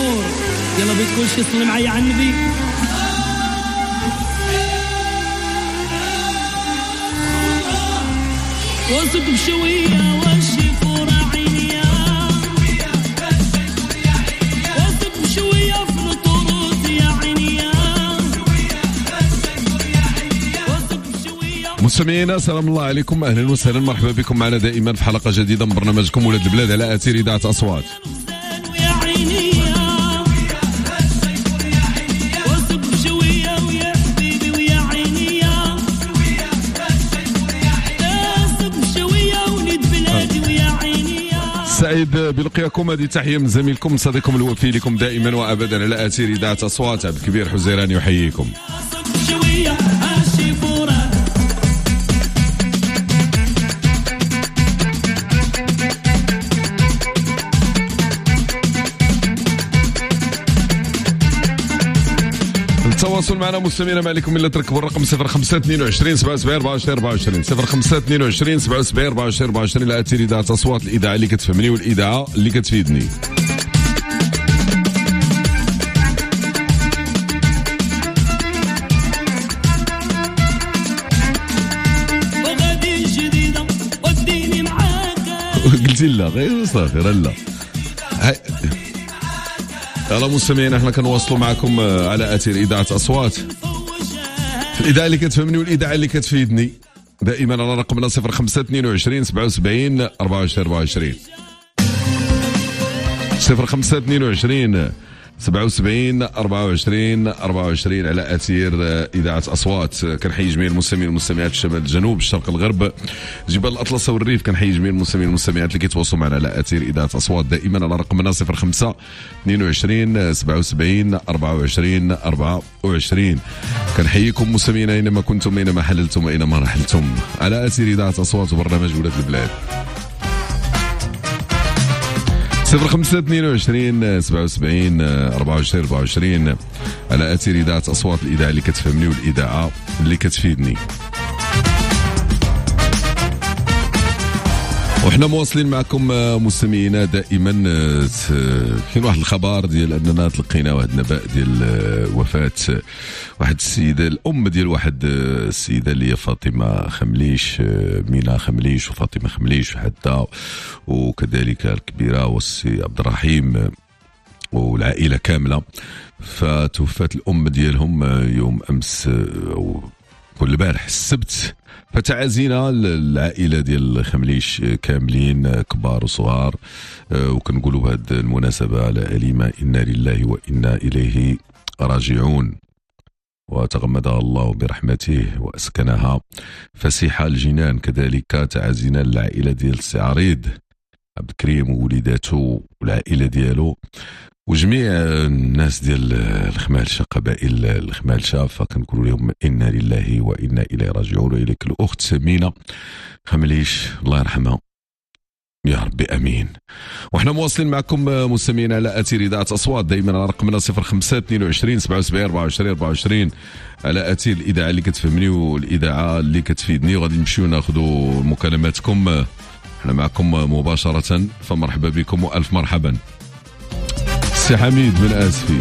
الامور. يلا بيت كل شيء صلي معي على النبي. وثق بشويه والشفور عينيا، وثق بشويه في الطرود يا عينيا. مستمعينا سلام الله عليكم، اهلا وسهلا، مرحبا بكم معنا دائما في حلقه جديده من برنامجكم ولاد البلاد على اثير اذاعه اصوات. سعيد بلقياكم، هذه تحيه من زميلكم صديقكم الوفي لكم دائما وابدا على اثير اذاعه اصوات. عبد الكبير حزيران يحييكم. التواصل معنا مستمعينا ما عليكم الا تركبوا الرقم 0522 77 24 24 0522 77 24 24 على اثير اذاعه اصوات، الاذاعه اللي كتفهمني والاذاعه اللي كتفيدني. قلتي لا غير صافي لا. يلا مستمعينا احنا كنواصلوا معكم على اثير اذاعه اصوات، في الاذاعه اللي كتفهمني والاذاعه اللي كتفيدني دائما على رقمنا 0522 77 24 24 0522 77 24 24 على اثير اذاعه اصوات. كنحيي جميع المستمعين والمستمعات في شمال الجنوب الشرق الغرب جبال الاطلس والريف. كنحيي جميع المستمعين والمستمعات اللي كيتواصلوا معنا على اثير اذاعه اصوات دائما على رقمنا 05 22 77 24 24. كنحييكم مستمعينا اينما كنتم اينما حللتم واينما رحلتم على اثير اذاعه اصوات وبرنامج ولاد البلاد. 0522 77 24 24 على اثير اذاعه اصوات، الاذاعه اللي كتفهمني والاذاعه اللي كتفيدني. وحنا مواصلين معكم مستمعينا دائما. كاين واحد الخبر ديال اننا تلقينا واحد النبأ ديال وفاه واحد السيده، الام ديال واحد السيده اللي هي فاطمه خمليش، مينا خمليش وفاطمه خمليش وحتى وكذلك الكبيره والسي عبد الرحيم والعائله كامله. فتوفات الام ديالهم يوم امس كل البارح السبت. فتعازينا العائله ديال خمليش كاملين كبار وصغار، وكنقولوا بهذه المناسبه على اليمه انا لله وانا اليه راجعون، وتغمدها الله برحمته واسكنها فسيح الجنان. كذلك تعازينا العائله ديال السي عريض عبد الكريم ووليداته والعائله ديالو وجميع الناس ديال الخمالشه، قبائل الخمالشه. فكنقولوا لهم انا لله وانا اليه راجعون. واليك الاخت سمينه خمليش الله يرحمها يا ربي امين. وحنا مواصلين معكم مستمعين على اثير اذاعه اصوات دائما على رقمنا 0522 77 24 24 على اثير الاذاعه اللي كتفهمني والاذاعه اللي كتفيدني. وغادي نمشيو ناخذوا مكالماتكم، حنا معكم مباشره. فمرحبا بكم والف مرحبا. سي حميد من اسفي.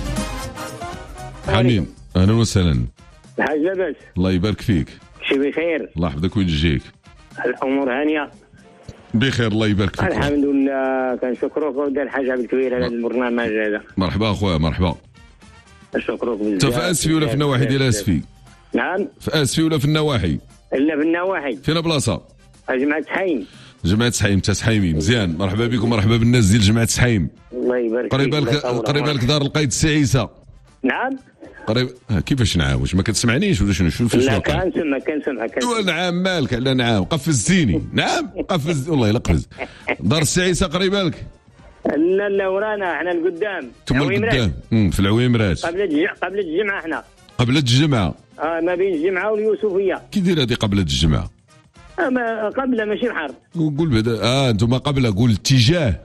حميد اهلا وسهلا. الحاج لاباس؟ الله يبارك فيك. شي بخير؟ الله يحفظك ويجزيك. الامور هانيه؟ بخير الله يبارك فيك. الحمد لله. كنشكروك ودار الحاج عبد الكبير على هذا البرنامج هذا. مرحبا اخويا مرحبا. نشكروك بزاف. انت في اسفي ولا في النواحي ديال اسفي؟ نعم في اسفي ولا في النواحي؟ لا في النواحي. فين بلاصه؟ جماعه سحيم. جماعه سحيم. انت سحيمي مزيان. مرحبا بكم مرحبا بالناس ديال جماعه سحيم. الله يبارك فيك. قريبه لك دار القايد السي عيسى. نعم قريب. كيفاش نعاود؟ واش ما كتسمعنيش ولا شنو فاش لا كنسمعك. نعم مالك على نعم قفزتيني. نعم قفز والله الا قفز. دار السي عيسى قريبه لك؟ لا ورانا احنا القدام. ثم القدام في العويمرات قبل الجمعه احنا. قبل الجمعه. ما بين الجمعه واليوسفيه. كي داير هذه قبل الجمعه؟ قبل ماشي الحرب. قول بعدا انتم قبل. قول اتجاه.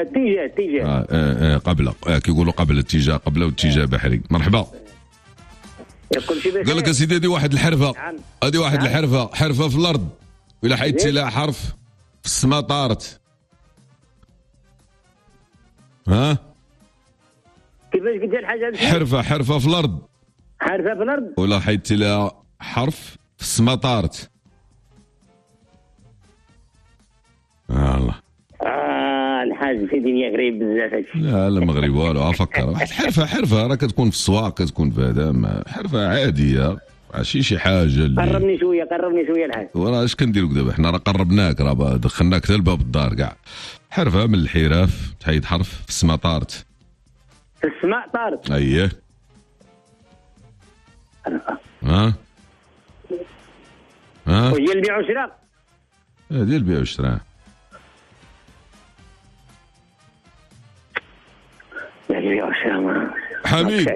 قبل كيقولوا قبل الاتجاه قبل والاتجاه بحري. مرحبا. قال لك سيدي هذه واحد الحرفه. هذه واحد الحرفه حرفه في الارض ولا حيدتي لها حرف في السما طارت. ها كيفاش قلت الحاج عبد الكبير؟ حرفه في الارض حرفه في الارض. ولا حيدتي لها حرف في السما طارت. الله الحاج في دنيا غريب بزاف هادشي. لا مغرب والو. افكر واحد حرفه راه كتكون في السواق، كتكون في هذا حرفه عاديه، ماشي شي حاجه اللي قربني شويه الحاج. وراه اش كنديروا دابا حنا راه قربناك، راه دخلناك حتى لباب الدار كاع. حرفه من الحراف تحيد حرف في السما طارت. في السماء طارت. اييه. ها وهي البيع والشراء. هذه البيع والشراء. البيع والشراء حميد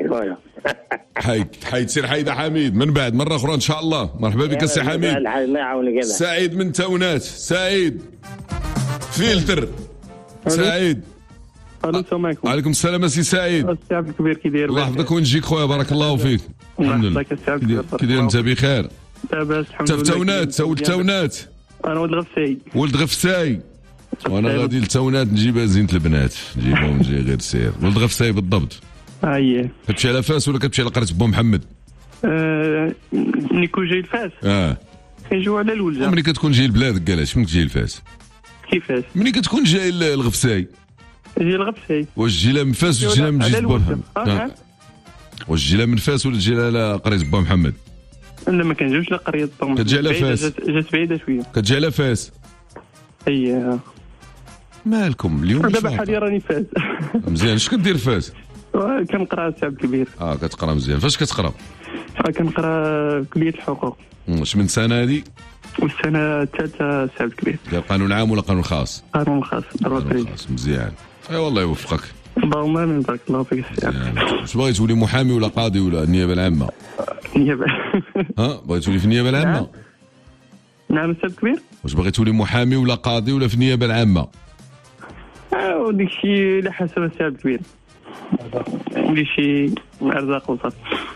حيد سير حيدة حميد من بعد مرة أخرى إن شاء الله. مرحبا بك سي حميد. الله يعاونك. سعيد من تاونات. سعيد فلتر. سعيد. السلام عليكم. وعليكم السلام سي سعيد. السي عبد الكبير كي داير؟ الله يحفظك وينجيك خويا، بارك الله فيك. الحمد لله. كي داير انت بخير؟ لاباس الحمد لله. انت في تاونات؟ ولد تاونات؟ انا ولد غفساي. ولد غفساي. وانا غادي لتاونات نجيبها زينة البنات، نجيبها ونجي غير سير. ولد غفساي بالضبط. اييه. كتمشي على فاس ولا كتمشي على قرية بو محمد؟ ملي كون جاي لفاس كنجيو على الولجه. ملي كتكون جاي لبلادك علاش فين كتجي لفاس؟ كيفاش؟ ملي كتكون جاي الغفساي. جاي الغفساي. واش تجي لها من فاس ولا تجي لها من جهة بو محمد؟ واش تجي لها من فاس ولا تجي لها قرية بو محمد؟ لا ما كنجيوش لقرية بو محمد. كتجي على فاس. جات بعيدة شوية. كتجي على فاس. اييه. مالكم اليوم؟ دابا حاليا راني فاس. مزيان. اش كدير فاس؟ كنقرا السي عبد الكبير. كتقرا مزيان. فاش كتقرا؟ كنقرا كلية الحقوق. واش من سنة هادي؟ والسنة الثالثة السي عبد الكبير. ديال قانون عام ولا قانون خاص؟ قانون خاص. قانون خاص مزيان. والله يوفقك. اللهم امين. بارك الله فيك السي. واش باغي تولي محامي ولا قاضي ولا النيابة العامة؟ النيابة. باغي تولي في النيابة العامة؟ نعم السي عبد الكبير. واش باغي تولي محامي ولا قاضي ولا في النيابة العامة؟ وديك الشيء على حسب السي عبد الكبير. ديك الشيء ارزاق وصافي.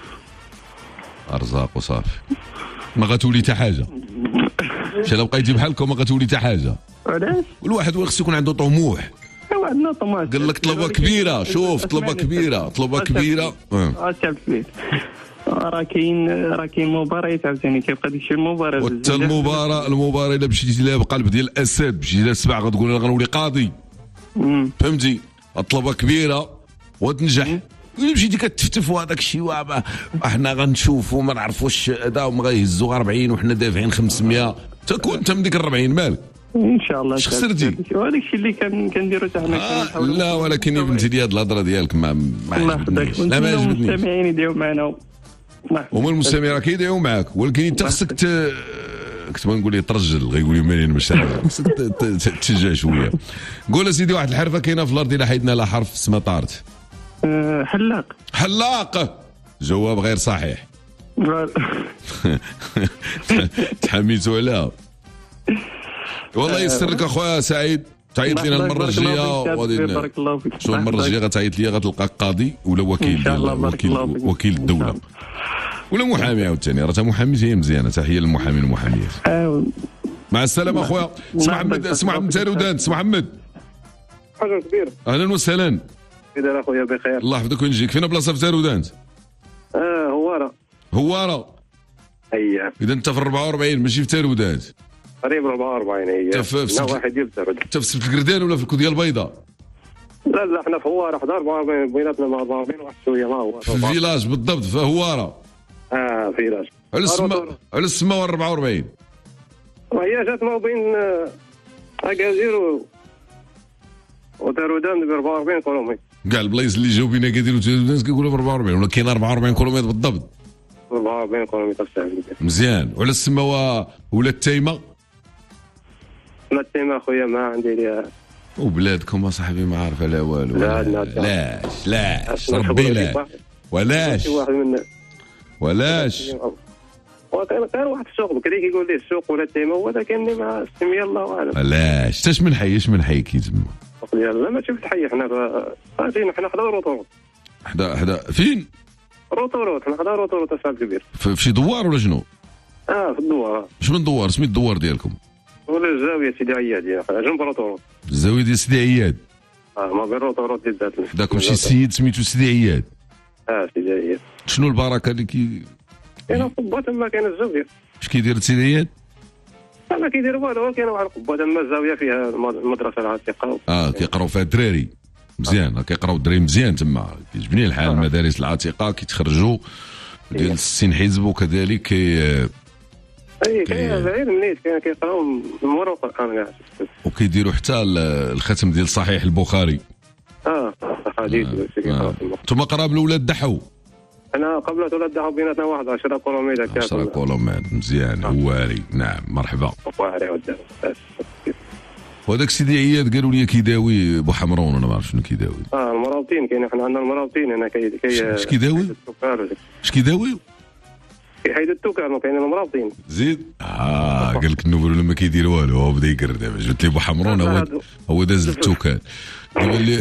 ارزاق وصافي. ما غتولي حتى حاجه. الا بقيتي بحالكم ما غتولي حتى حاجه. علاش؟ الواحد خصو يكون عنده طموح. ايوا عندنا طموح. قال لك طلبه كبيره. شوف طلبه كبيره. السي عبد الكبير. راه كاين مباريات عاوتاني كيبقى داكشي المباراه. وحتى المباراه الا مشيتي لها بقلب ديال الاسد مشيتي لها السبع غتقول انا غنولي قاضي. فهمتي؟ الطلبه كبيره وتنجح. مشيتي كتفتف وهذاك الشيء احنا غنشوفوا ما نعرفوش هذا وما غيهزوا 40 وحنا دافعين 500 تكون انت من ديك 40 مالك ان شاء الله. اش خسرتي؟ وهذاك الشيء اللي كنديروا حتى حنا لا ولكن يا بنتي ديال الهضره ديالك ما عجبتنيش. لا ما عجبتنيش. المستمعين يديروا معنا هما المستمعين راه كيدعيو معاك ولكن انت خصك كنت نقول لي ترجل غيقول لي منين مش خصك تشجع شويه. قول سيدي واحد الحرفه كاينه في الارض الا حيدنا لها حرف اسمها طارت. حلاق. جواب غير صحيح. تحميتوا عليها. والله يسر لك اخويا سعيد. تعيط لنا المره الجايه وغادي بارك الله فيك. شو المره الجايه غتعيط لي غتلقى قاضي ولا وكيل الدوله ولا محامي عاوتاني. راه محامي هي مزيانه. تحيه للمحامين والمحاميات. مع السلامه اخويا. سي محمد تارودان. سي محمد حاجه كبيره. اهلا وسهلا. كيداير اخويا؟ بخير الله يحفظك وينجيك. فين بلاصه في تارودانت؟ هواره. اييه. اذا انت في 44 ماشي في تارودانت. قريب 44. اييه. لا واحد يبتعد. انت في سبت القردان ولا في الكوديه البيضاء؟ لا احنا في هواره 44 بيناتنا مع 44 واحد شويه. ما هو في الفيلاج بالضبط في هواره. فيلاج على السما 44. وهي جات ما بين اكازير وتارودان ب 44 كيلومتر. كاع البلايص اللي جاو بين اكازير وتارودان كيقولوا ب 44 ولا كاين 44 كيلومتر بالضبط. 44 كيلومتر ساعه. مزيان. وعلى السما ولا التايمه؟ لا التايمه اخويا ما عندي ليها. وبلادكم اصاحبي ما عارف على والو. لاش ربي لا ولاش وكان واحد السوق بكري كيقول لي السوق ولا التيمه ولكن مع السميه الله اعلم. علاش اش من حي كيتسمى؟ لا ماشي في الحي. حنا فين؟ حنا حدا روطوروط. حدا فين؟ روطوروط. حنا حدا روطوروط الساعه الكبير. في شي دوار ولا شنو؟ في الدوار. اش من دوار؟ سميت الدوار ديالكم؟ ولا الزاويه سيدي عياد جنب روطوروط. الزاويه ديال سيدي عياد. ما بين روطورات ديال ذات داكم شي سيد سميتو سيدي عياد. سيدي عياد. شنو البركه اللي كاين قبه تما كاين الزاويه. اش كيدير سيدي عياد؟ ما كيدير والو، كاين واحد القبه تما الزاويه فيها المدرسه العتيقه. كيقراو فيها الدراري مزيان، كيقراو الدراري مزيان تما، كيعجبني الحال. المدارس العتيقه كيتخرجوا ديال 60 حزب وكذلك كاين غير منيت كيقراو من ورا القران كاع، وكيديروا حتى الختم ديال صحيح البخاري. حديث ثم قراب الاولاد دحوا. انا قبل ولاد دحوا بيناتنا واحد 10 كيلومتر 10 كيلومتر مزيان. هواري نعم مرحبا. وهذاك سيدي عياد قالوا لي كيداوي بوحمرون، انا ما عرف شنو كيداوي. المرابطين كاين، حنا عندنا المرابطين هنا اش كيداوي؟ اش كيداوي؟ كيحيدوا التوكال وكاين المرابطين. زيد قال لك النوبل لما كيدير والو، هو بدا يقرر دابا. جبت لي بوحمرون هو داز التوكال. قال لي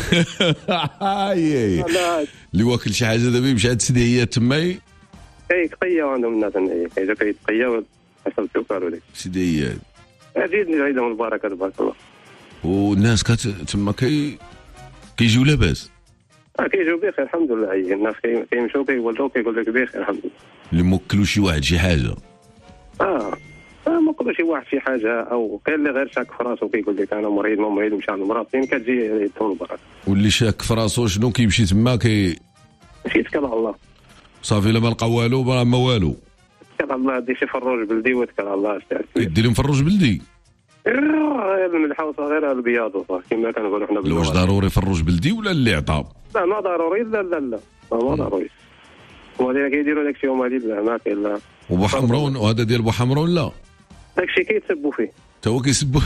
اللي واكل شي حاجه دابا يمشي عند سيدي عياد تما كيتقياو عندهم الناس، كيتقياو حسب التوكال وداك سيدي عياد. زيدني عيدهم البركه تبارك الله. والناس تما كيجيو لاباس. كيجيو بخير الحمد لله. الناس كيمشيو كيولدوا كيقول لك بخير الحمد لله. اللي موكلوا شي واحد شي حاجه موكلوا شي واحد شي حاجه، او كاين اللي غير شاك في راسو كيقول لك انا مريض ما مريض مشى عند المرابطين كتجي يدهم البركه. واللي شاك في راسو شنو كيمشي تما يتكل على الله صافي. لا ما لقى والو ما والو، يتكل على الله. دي شي فروج بلدي ويتكل على الله. يدير لهم فروج بلدي الملحه وصغيره البياض كما كنقولوا حنا. واش ضروري فروج بلدي ولا اللي عطا؟ لا ما ضروري. لا ما ضروري. وهذا كيديروا داكشي هما لا ما كاين لا. وبوحمرون وهذا ديال بوحمرون لا داكشي كيتسبوا فيه تا هو كيسبوا.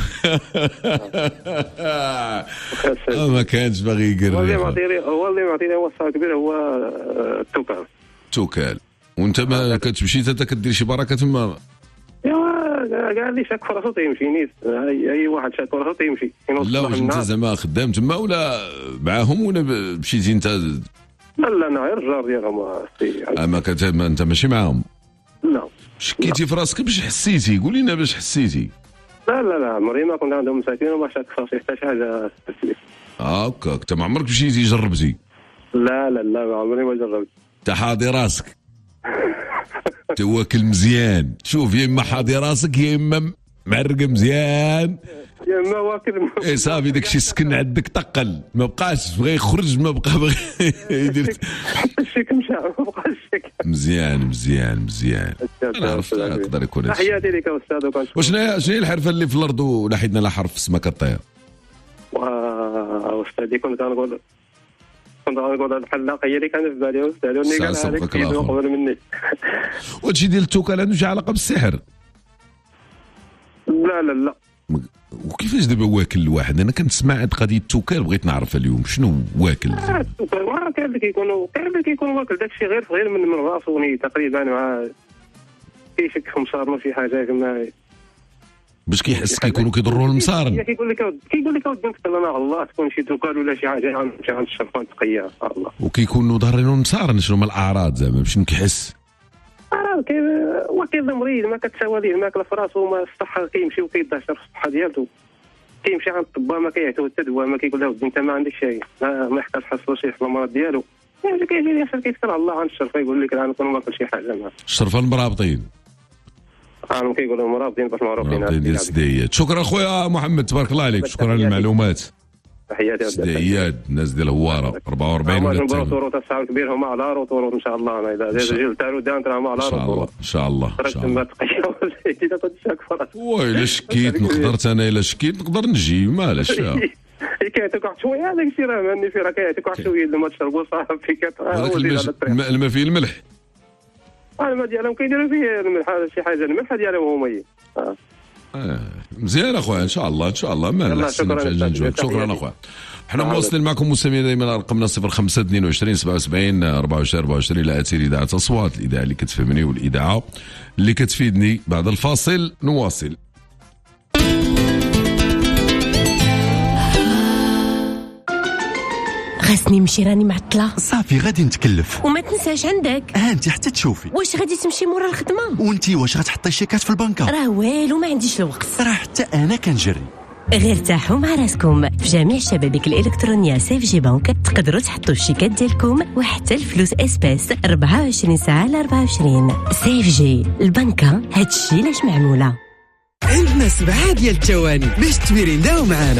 ما كانش باغي يقرر. هو اللي معطيني هو الصاع كبير هو التوكال. وانت ما كتمشي حتى كدير شي بركه تما؟ كاع اللي شاك فراسو تيمشي نيت. اي واحد شاك فراسو تيمشي. لا واش انت زعما خدام تما ولا معاهم ولا مشيتي انت؟ لا انا غير الجار ديالهم. انت ماشي معاهم؟ لا. شكيتي في راسك باش حسيتي؟ قول لنا باش حسيتي. لا عمري ما كنت عندهم مساكين وما شاك في راسي حتى شي حاجه. هكاك انت ما عمرك مشيتي جربتي؟ لا ما عمري ما جربت. انت حاضي راسك تواكل مزيان. شوف يا اما حاضي راسك يا اما معرقه مزيان يا اما واكل. صافي داكشي سكن عندك تقل، ما بقاش بغى يخرج، ما بقى بغى يدير حتى الشيك مشى ما بقاش الشيك. مزيان. انا عرفت يقدر يكون تحياتي لك استاذ. شنو هي الحرفه اللي في الارض ولا حيدنا لها حرف في السما كطير؟ استاذي كنت غنقول الحلاقه هي اللي كانت في بالي استاذ، وني قال هذاك قبل مني. وهادشي ديال التوكل عنده شي علاقه بالسحر؟ لا. وكيفاش دابا واكل الواحد؟ انا كنسمع هاد قضيه التوكل بغيت نعرف اليوم شنو واكل. التوكل ما كاين اللي كيكون واكل داكشي غير من راسو تقريبا، مع كيشك في مسار ما في حاجه كما باش كيحس كيكونوا كيضروا المصارن. كيقول لك اودي نتكلم مع الله تكون شي توكل ولا شي حاجه نمشي عند الشرفان تقيا الله. وكيكونوا ضارين المصارن. شنو هما الاعراض زعما باش كيحس؟ وكيظل مريض ما كتساوى ليه الماكله في راسو، ما الصحه كيمشي وكيدهشر في الصحه ديالو. كيمشي عند الطباء ما كيعطيوه حتى دواء، ما كيقول له ودي انت ما عندك شيء، ما يحتاج حصلو شي في المرض ديالو. يعني كيجي ياسر كيتكل على الله عند الشرفه يقول لك انا نكون واكل شي حاجه. الشرفه المرابطين كيقولوا المرابطين باش معروفين ديال سديات. شكرا خويا محمد، تبارك الله عليك، شكرا على المعلومات. تحياتي سديات الناس ديال هواره 44 ولا روطورات الساعه الكبير هما على روطورات ان شاء الله. اذا جيل تاعو دانت راهم على روطورات ان شاء الله. ما تقياو اذا كنت شاك فراسك. الا شكيت نقدر انا، الا شكيت نقدر نجي مالاش. كيعطيك واحد شويه هذاك الشيء راه ماني فيه، راه كيعطيك واحد شويه الماء تشربوا صافي الماء فيه الملح. الماء ديالهم كيديروا فيه الملح، شي حاجه الملح ديالهم هما مزيان اخويا. ان شاء الله ما نحسن. شكرا اخويا. حنا مواصلين معكم مستمعين دائما. رقمنا 05 22 77 24 لا اثير اذاعه اصوات، الاذاعه اللي كتفهمني والاذاعه اللي كتفيدني. بعد الفاصل نواصل. خاصني نمشي راني معطله. صافي غادي نتكلف. وما تنساش عندك انت حتى تشوفي. واش غادي تمشي مورا الخدمه؟ وانتي واش غتحطي الشيكات في البنكه؟ راه والو ما عنديش الوقت. راه حتى انا كنجري. غير ارتاحوا مع راسكم. في جميع الشبابيك الإلكترونية سيف جي بنك تقدروا تحطوا الشيكات ديالكم وحتى الفلوس اسباس 24 ساعة ل 24. سيف جي البنكة هادشي لاش معمولة. عندنا 7 ديال الثواني باش تبيرينداو معانا.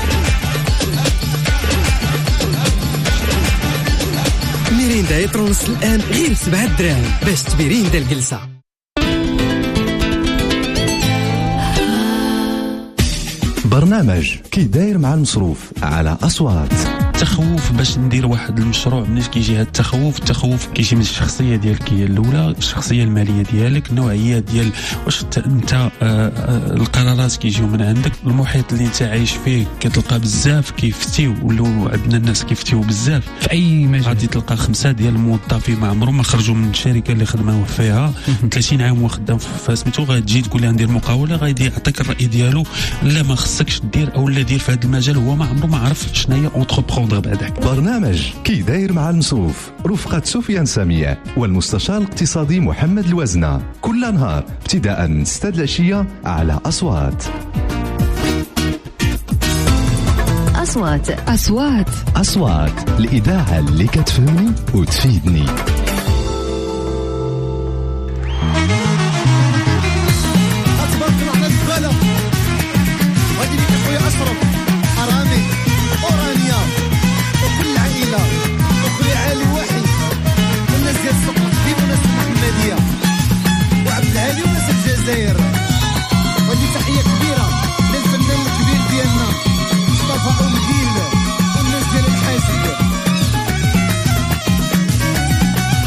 ميريندا يطرونس الآن غير 7 دراهم باش تبيريندا الجلسة. برنامج كي داير مع المصروف على أصوات. التخوف باش ندير واحد المشروع، منين كيجي هذا التخوف كيجي من الشخصيه ديالك هي الاولى، الشخصيه الماليه ديالك، النوعيه ديال واش انت القرارات كيجيو من عندك، المحيط اللي انت عايش فيه كتلقى بزاف كيفتيو، ولو عندنا الناس كيفتيو بزاف في اي مجال. غادي تلقى 5 ديال الموظفين ما عمرهم ما خرجوا من الشركه اللي خدموا فيها 30 عام وخدام فسميتو، غتجي تقول له ندير مقاوله غادي يعطيك الراي ديالو، لا ما خصكش دير او لا دير في هذا المجال، هو ما عمره ما عرف شنو هي اونتربرون بعدك. برنامج كي داير مع المصروف رفقة سفيان سميع والمستشار الاقتصادي محمد الوزنة، كل نهار ابتداء من 6 العشية على أصوات. أصوات الإذاعة اللي كتفهمني وتفيدني. ودي تحية كبيرة للفنان الكبير ديالنا مصطفى أمجيل والناس ديال الحاسد.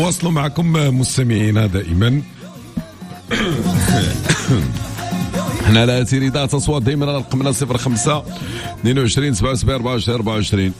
نواصلوا معكم مستمعينا دائما. احنا على اثير اذاعه اصوات دائما رقمنا 05 22 77 24 24.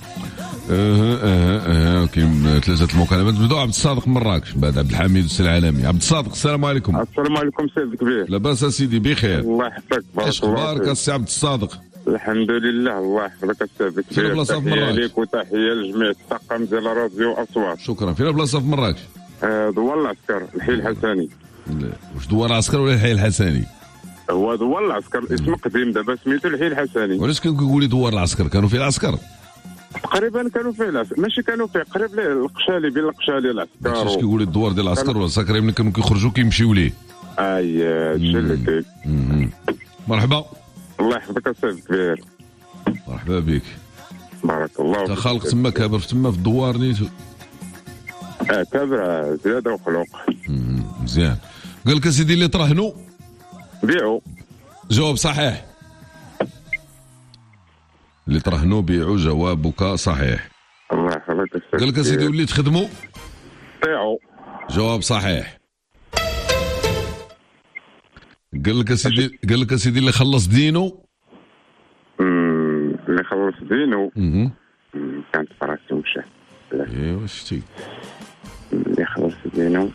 كاين 3 المكالمات. نبداو عبد الصادق من مراكش، بعد عبد الحميد والسي العالمي. عبد الصادق السلام عليكم. السلام عليكم سيد كبير. لاباس سيدي بخير؟ الله يحفظك. اش اخبارك السي عبد الصادق؟ الحمد لله الله يحفظك السيد كبير. فين بلاصه في مراكش؟ ليك وتحيه لجميع الطاقم ديال راديو اصوات. شكرا. فين بلاصه في مراكش؟ دوار العسكر الحي الحسني. واش دوار العسكر ولا الحي الحسني؟ هو دوار العسكر اسم قديم دابا سميتو الحي الحسني. وعلاش كنقول لي دوار العسكر؟ كانوا فيه العسكر؟ تقريبا كانوا فيه العسكر، ماشي كانوا فيه قريب ليه القشالي، بين القشالي العسكر. واش كيقول لي الدوار ديال العسكر والعساكر ملي كانوا كيخرجوا كيمشيو ليه؟ هادشي اللي كاين. مرحبا. الله يحفظك السيد كبير. مرحبا بك. بارك الله فيك. خالق تما كابر تما في الدوار نيتو. كابر زياده وخلوق. مزيان. قال لك اسيدي اللي ترهنوا بيعوا. جواب صحيح. اللي ترهنوا بيعوا، جوابك صحيح. الله يحفظك السيد. قال لك اسيدي واللي تخدموا طيعوا. جواب صحيح. قال لك اسيدي اللي خلص دينه. اللي خلص دينه. كانت فراسي ومشى. ايوا شتي اللي خلص دينه.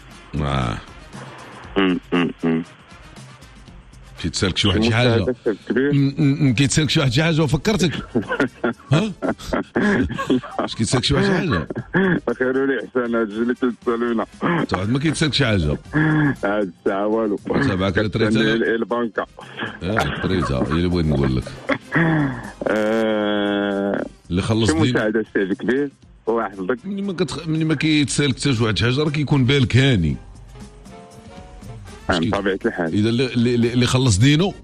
كيتسالك شي واحد شي حاجه، كيتسالك شي واحد شي حاجه وفكرتك. ها اش كيتسالك شي واحد شي حاجه؟ خيروا لي احسان هاد اللي كيتسالونا. تا واحد ما كيتسالك شي حاجه هاد الساعه والو. تابعك على تريتا البنكه. تريتا هي اللي بغيت نقول لك. اللي خلص دينه مساعده السيد كبير. الله يحفظك. ملي ما كيتسالك حتى شي واحد شي حاجه راه كيكون بالك هاني بطبيعه الحال. اذا اللي خلص دينه.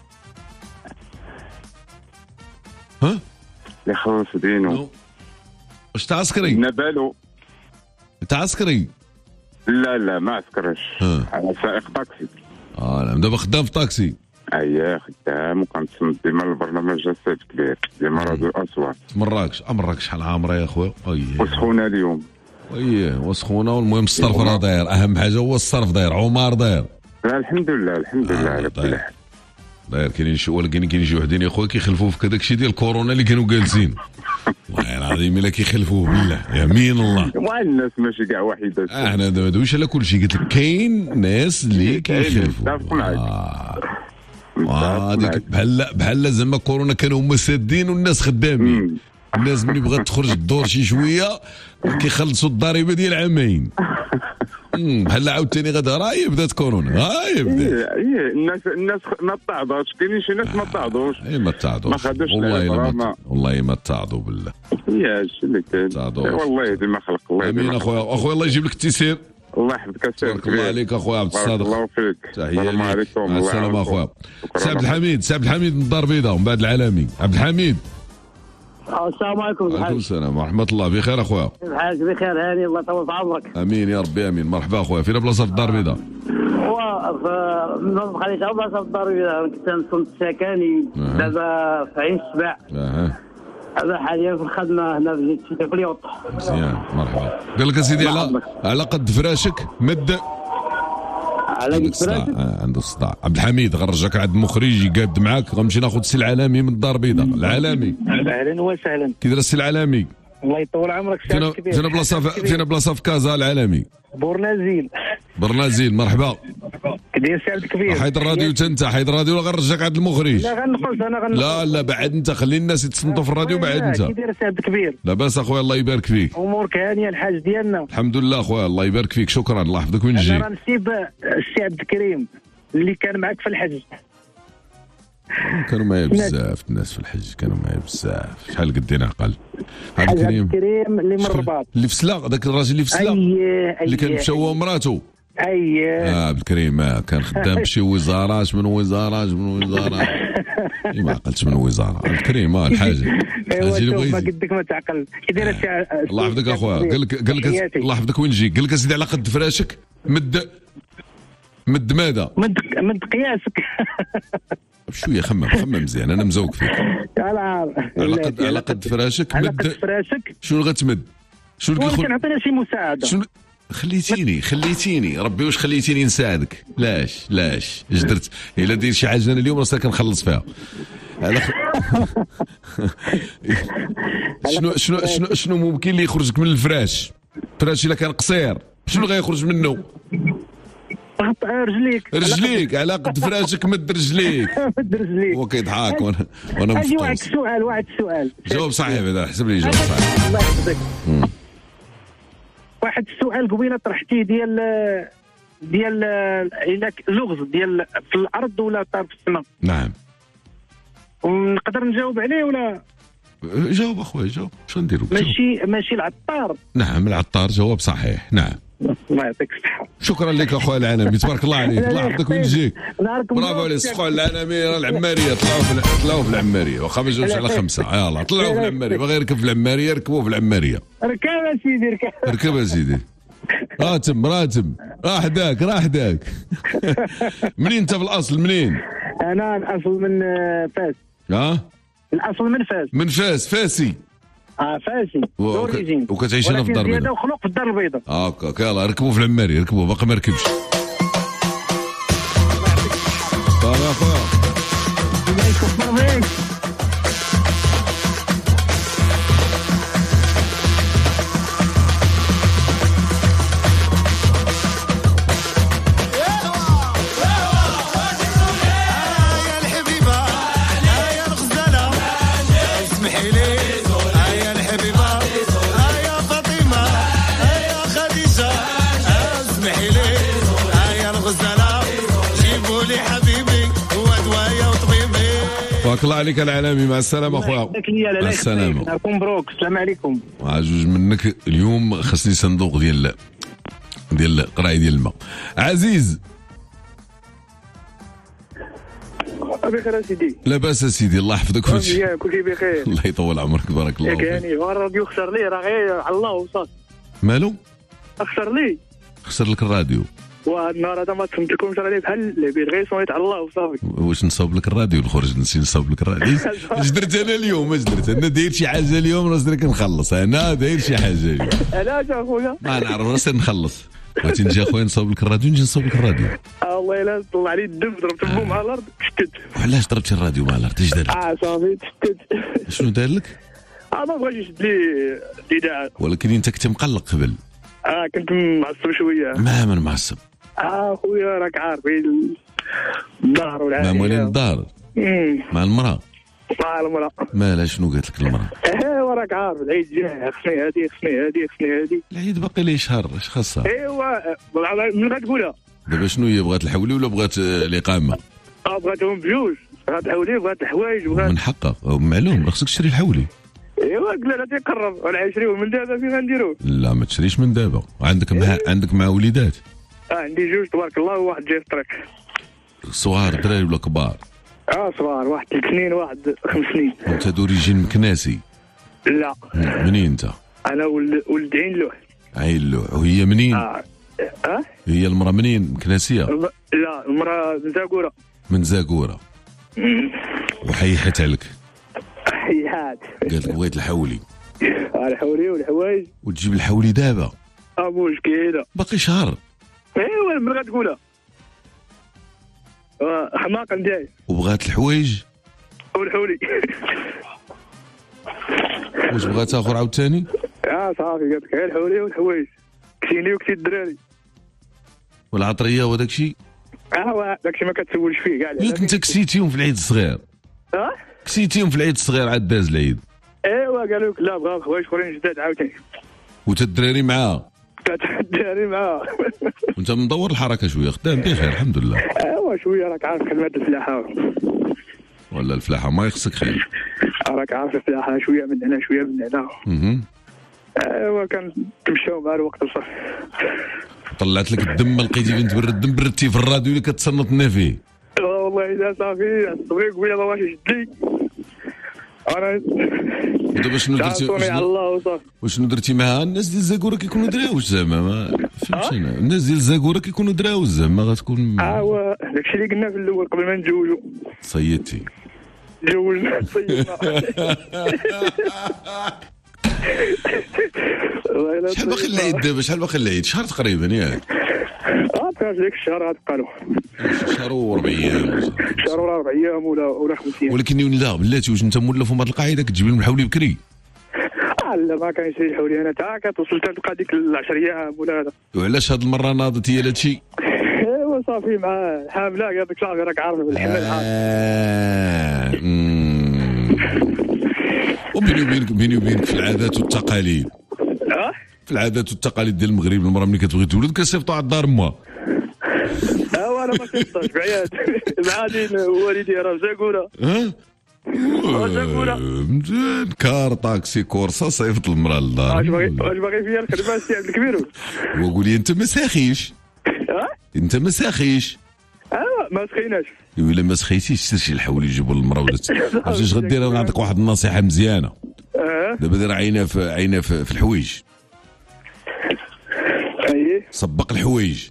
ها اللي خلص دينه. واش تا عسكري؟ نبالو. تا عسكري؟ لا ما عسكرش. انا سائق طاكسي. نعم. دابا خدام في طاكسي؟ خدام وكنتصنت ديما البرنامج السيد كبير ديما راديو اصوات. مراكش شحال عامره يا خويا؟ وسخونه اليوم. وسخونه. والمهم الصرف راه داير، اهم حاجه هو الصرف داير. عمر داير؟ لا الحمد لله على كل حال داير. كاينين شي وحدين يا خويا كيخلفوا في هذاك الشيء ديال كورونا اللي كانوا جالسين. والله العظيم الا كيخلفوه بالله يمين الله. الناس ماشي كاع وحيدات. احنا ما ندويش على كل شيء، قلت لك كاين ناس اللي كيخلفوا. متفق معك. هذيك بحال زعما كورونا كانوا هما سادين والناس خدامين. الناس ملي بغات تخرج الدور شي شويه كيخلصوا الضريبه ديال عامين. بحال عاوتاني غدا راهي بدات كورونا. الناس ما تعضوش. كاينين شي ناس ما تعضوش. ما تعضوش. ما خدوش والله ما تعضوا بالله. هادشي اللي كاين. والله ديما خلق الله. امين اخويا الله يجيب لك التيسير. الله يحفظك السيد. بارك الله عليك اخويا عبد الصادق. الله فيك. السلام عليكم. السلام اخويا. سي عبد الحميد من الدار البيضاء ومن بعد العالمي. عبد الحميد. السلام عليكم. وعليكم السلام ورحمة الله. بخير اخويا؟ كيف حالك؟ بخير هاني الله يطول في عمرك. امين يا ربي امين. مرحبا اخويا. فين بلاصه في الدار البيضاء؟ في خليتها بلاصه في الدار البيضاء. كنت نسكن سكني دابا في عين السبع. هذا حاليا في الخدمه هنا في اليوط. مزيان مرحبا. قال لك اسيدي على قد فراشك مد. على قد فراشك عنده الصداع. عبد الحميد غنرجعك عند المخرج يقاد معاك. غنمشي ناخذ السي العالمي من الدار البيضاء. العالمي اهلا وسهلا. كي داير السي العالمي؟ الله يطول عمرك. فين بلاصه في كازا العالمي؟ برنازيل. مرحبا. كدير سي عبد الكبير؟ حيد الراديو حيد الراديو ولا غنرجعك عند المخرج؟ لا غنخرج انا لا بعد انت خلي الناس يتصنتوا في الراديو. بعد انت كدير سي عبد الكبير؟ لاباس اخويا الله يبارك فيك. امورك هانيه الحاج ديالنا؟ الحمد لله اخويا الله يبارك فيك. شكرا الله يحفظك. وين تجي؟ انا نسيب السي عبد الكريم اللي كان معك في الحج. كانوا معايا بزاف الناس في الحج. كانوا معايا بزاف. شحال قد نعقل. عبد الكريم اللي من الرباط اللي في سلا. ذاك الراجل اللي في سلا اللي كان مشى هو ومراته. عبد الكريم كان خدام بشي وزارات من وزارات ما عقلتش من وزاره. عبد الكريم الحاجه ما قدك ما تعقل. كي الله يحفظك اخويا. قال لك الله يحفظك. وين جي؟ قال لك اسيدي على قد فراشك مد ماذا؟ مد قياسك. شويه خمم مزيان. انا مزوق فيك. على قد فراشك مد. فراشك شنو غتمد؟ شنو كنعطينا شي مساعده. خليتيني ربي واش خليتيني نساعدك. لاش اش درت؟ الا دير شي حاجه انا اليوم راه كنخلص فيها. شنو ممكن اللي يخرجك من الفراش الا كان قصير شنو غيخرج منه؟ رجليك على قد فراشك مد رجليك. هو كيضحك وانا مفطوس. واحد السؤال جاوب صحيح هذا، حسب لي جاوب صحيح. الله يحفظك. واحد السؤال قبيله طرحتيه ديال الا لغز ديال في الارض ولا طار في السماء. نعم. ونقدر نجاوب عليه ولا؟ جاوب اخويا جاوب. شنو نديرو؟ ماشي العطار. نعم العطار جواب صحيح. نعم. الله يعطيك الصحة. شكرا لك اخويا العنامي، تبارك الله عليك، الله يحفظك وين تجيك. برافو عليك اخويا العنامي. العماريه طلعوا في العماريه، واخا ما جاوبش على 5. يلاه طلعوا في العماريه، باغي يركب في العماريه ركبوه في العماريه. ركب يا سيدي ركب يا سيدي. راتب راح داك. منين انت في الاصل؟ منين؟ انا الاصل من فاس. الاصل من فاس. فاسي. فاسي. وكتعيش هنا في الدار البيضاء. وخلق في الدار البيضاء. هاكا يلاه ركبوا في العماريه، ركبوا باقي ما ركبش. صافي اخويا. الله يكبر بيك. بارك الله عليك العالمي. مع السلامه اخويا. مع السلامه. مبروك. السلام عليكم. عجوج منك اليوم خصني صندوق ديال قرايه ديال الماء. عزيز بخير سيدي. لاباس سيدي الله يحفظك. كلشي بخير. الله يطول عمرك بارك الله فيك. يعني الراديو خسر لي راه غير على الله وصافي. مالو؟ خسر لك الراديو. وهاد النهار هذا ما تفهمتكمش راه بحال اللعبيد غير صويت على الله وصافي. واش نصاوب لك الراديو نخرج نصاوب لك الراديو؟ اش درت انا اليوم؟ انا داير شي حاجه اليوم راسي كنخلص. انا داير شي حاجه اليوم. علاش اخويا؟ ما نعرف راسي نخلص. بغيتي نجي اخويا نصاوب لك الراديو نجي نصاوب لك الراديو. والله الا طلع علي الدم ضربت بو مع الارض شتت. وعلاش ضربتي الراديو مع الارض؟ اش دار لك؟ صافي شتت. شنو دار لك؟ ما بغاش يشد لي الاذاعه. ولكن انت كنت مقلق قبل. كنت معصب شويه. ما من معصب. خويا راك عارف الدار والعائله. مالين الدار؟ مع المراه. مع المراه. مالها شنو قالت لك المراه؟ ايوا راك عارف العيد جاي خصني هادي. العيد باقي ليه شهر اش خاصها؟ ايوا من غتقولها؟ دابا شنو هي بغات الحولي ولا بغات الاقامه؟ بغاتهم بجوج. بغات الحولي بغات الحوايج بغات. من حقها معلوم خصك تشري الحولي. ايوا قلنا لا تيقرب ولا يشريوه من دابا فين غنديروه؟ لا ما تشريش من دابا. عندك مع وليدات؟ عندي جوج تبارك الله وواحد جاي في الطريق. صغار دراري ولا كبار؟ صغار، واحد 3 سنين وواحد 5 سنين. انت دوريجين مكناسي؟ لا. منين انت؟ انا ولد عين لوح. عين لوح. وهي منين؟ هي المراه منين؟ مكناسيه؟ لا المراه من زاكوره. من زاكوره. وحيحت عليك؟ حيحات. قالت لك بغيت الحولي. الحولي والحوايج. وتجيب الحولي دابا؟ مشكله. باقي شهر. ايوا من غتقولها؟ حماقه نداي. وبغات الحوايج؟ والحولي. واش بغات اخر عاوتاني؟ صافي قالت لك الحولي والحوايج. كسيني وكسي الدراري. والعطريه وداك الشيء؟ داكشي ما كتسولش فيه كاع. ياك انت كسيتيهم في العيد الصغير؟ كسيتيهم في العيد الصغير عاد داز العيد. ايوا قالوا لك لا بغاو حوايج اخرين جداد عاوتاني. وتدراري معاه؟ الدراري معاه. وانت مدور الحركه شويه خدام بخير الحمد لله. ايوا شويه راك عارف خدمات الفلاحه. ولا الفلاحه ما يخصك خير. راك عارف الفلاحه شويه من هنا شويه من هنا. ايوا كنمشاو مع الوقت صافي. طلعت لك الدم لقيتي فين تبرد الدم بردتيه في الراديو اللي كتصنت لنا فيه. والله الا صافي الطبيب قبيله ما بغاش يشد لي. ودابا شنو درتي؟ وشنو درتي معها؟ الناس ديال الزاكوره كيكونوا دراوش زعما ما فهمتش انا. الناس ديال الزاكوره كيكونوا دراوش زعما غتكون. داكشي اللي قلنا في الاول قبل ما نتزوجوا. صيدتي؟ تزوجنا صيدنا. شحال باقي العيد دابا؟ شحال باقي العيد؟ شهر تقريبا ياك؟ تاع ديك الشهر غتبقى له شهر و4 ايام، شهر ولا 4 ايام ولا 5 ايام. ولكن لا بلاتي واش انت مولف هاد القاعده كتجيب لهم الحولي بكري؟ لا ما كاينش الحولي، انا تا كتوصل تلقى ديك 10 ايام ولا هذا. وعلاش هاد المره ناضت هي هادشي؟ ايوا صافي مع حامله قال لك صافي راك عارف الحمل وبيني وبينك في العادات والتقاليد، في العادات والتقاليد ديال المغرب المراه ملي كتبغي تولد كتصيفطوا على الدار امها. انا ما كنصدقش بعياد معادين والدي راه زاكوره. مزيان كار طاكسي كورسا صيفط المراه للدار. واش باغي فيا الخدمه السي عبد الكبير؟ وقول لي انت ما ساخيش. انت ما ساخيش. ما سخيناش. ولا ما سخيتيش سير شي الحول يجيبوا للمراه ولات. عرفتي غدير؟ انا نعطيك واحد النصيحه مزيانه. دابا دير عينها في الحوايج. سبق الحوايج.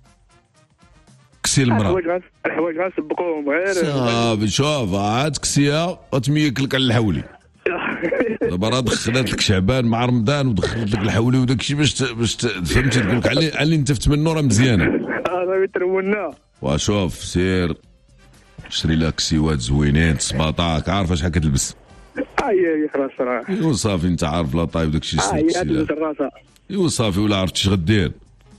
كسي المراه. الحوايج غنسبقوهم غير. صافي شوف عاد كسيها وتميك لك على الحولي. دابا راه دخلت لك شعبان مع رمضان ودخلت لك الحولي وداك الشيء باش فهمتي تقول لك علي انت تمنو راه مزيانه. راه ترولنا. وشوف سير شري لك كسيوات زوينين سباطاك، عارفه شحال كتلبس. اي خلاص راه. ايوا صافي انت عارف لا طايب داك الشيء. ايوا صافي ولا عرفتي اش غدير.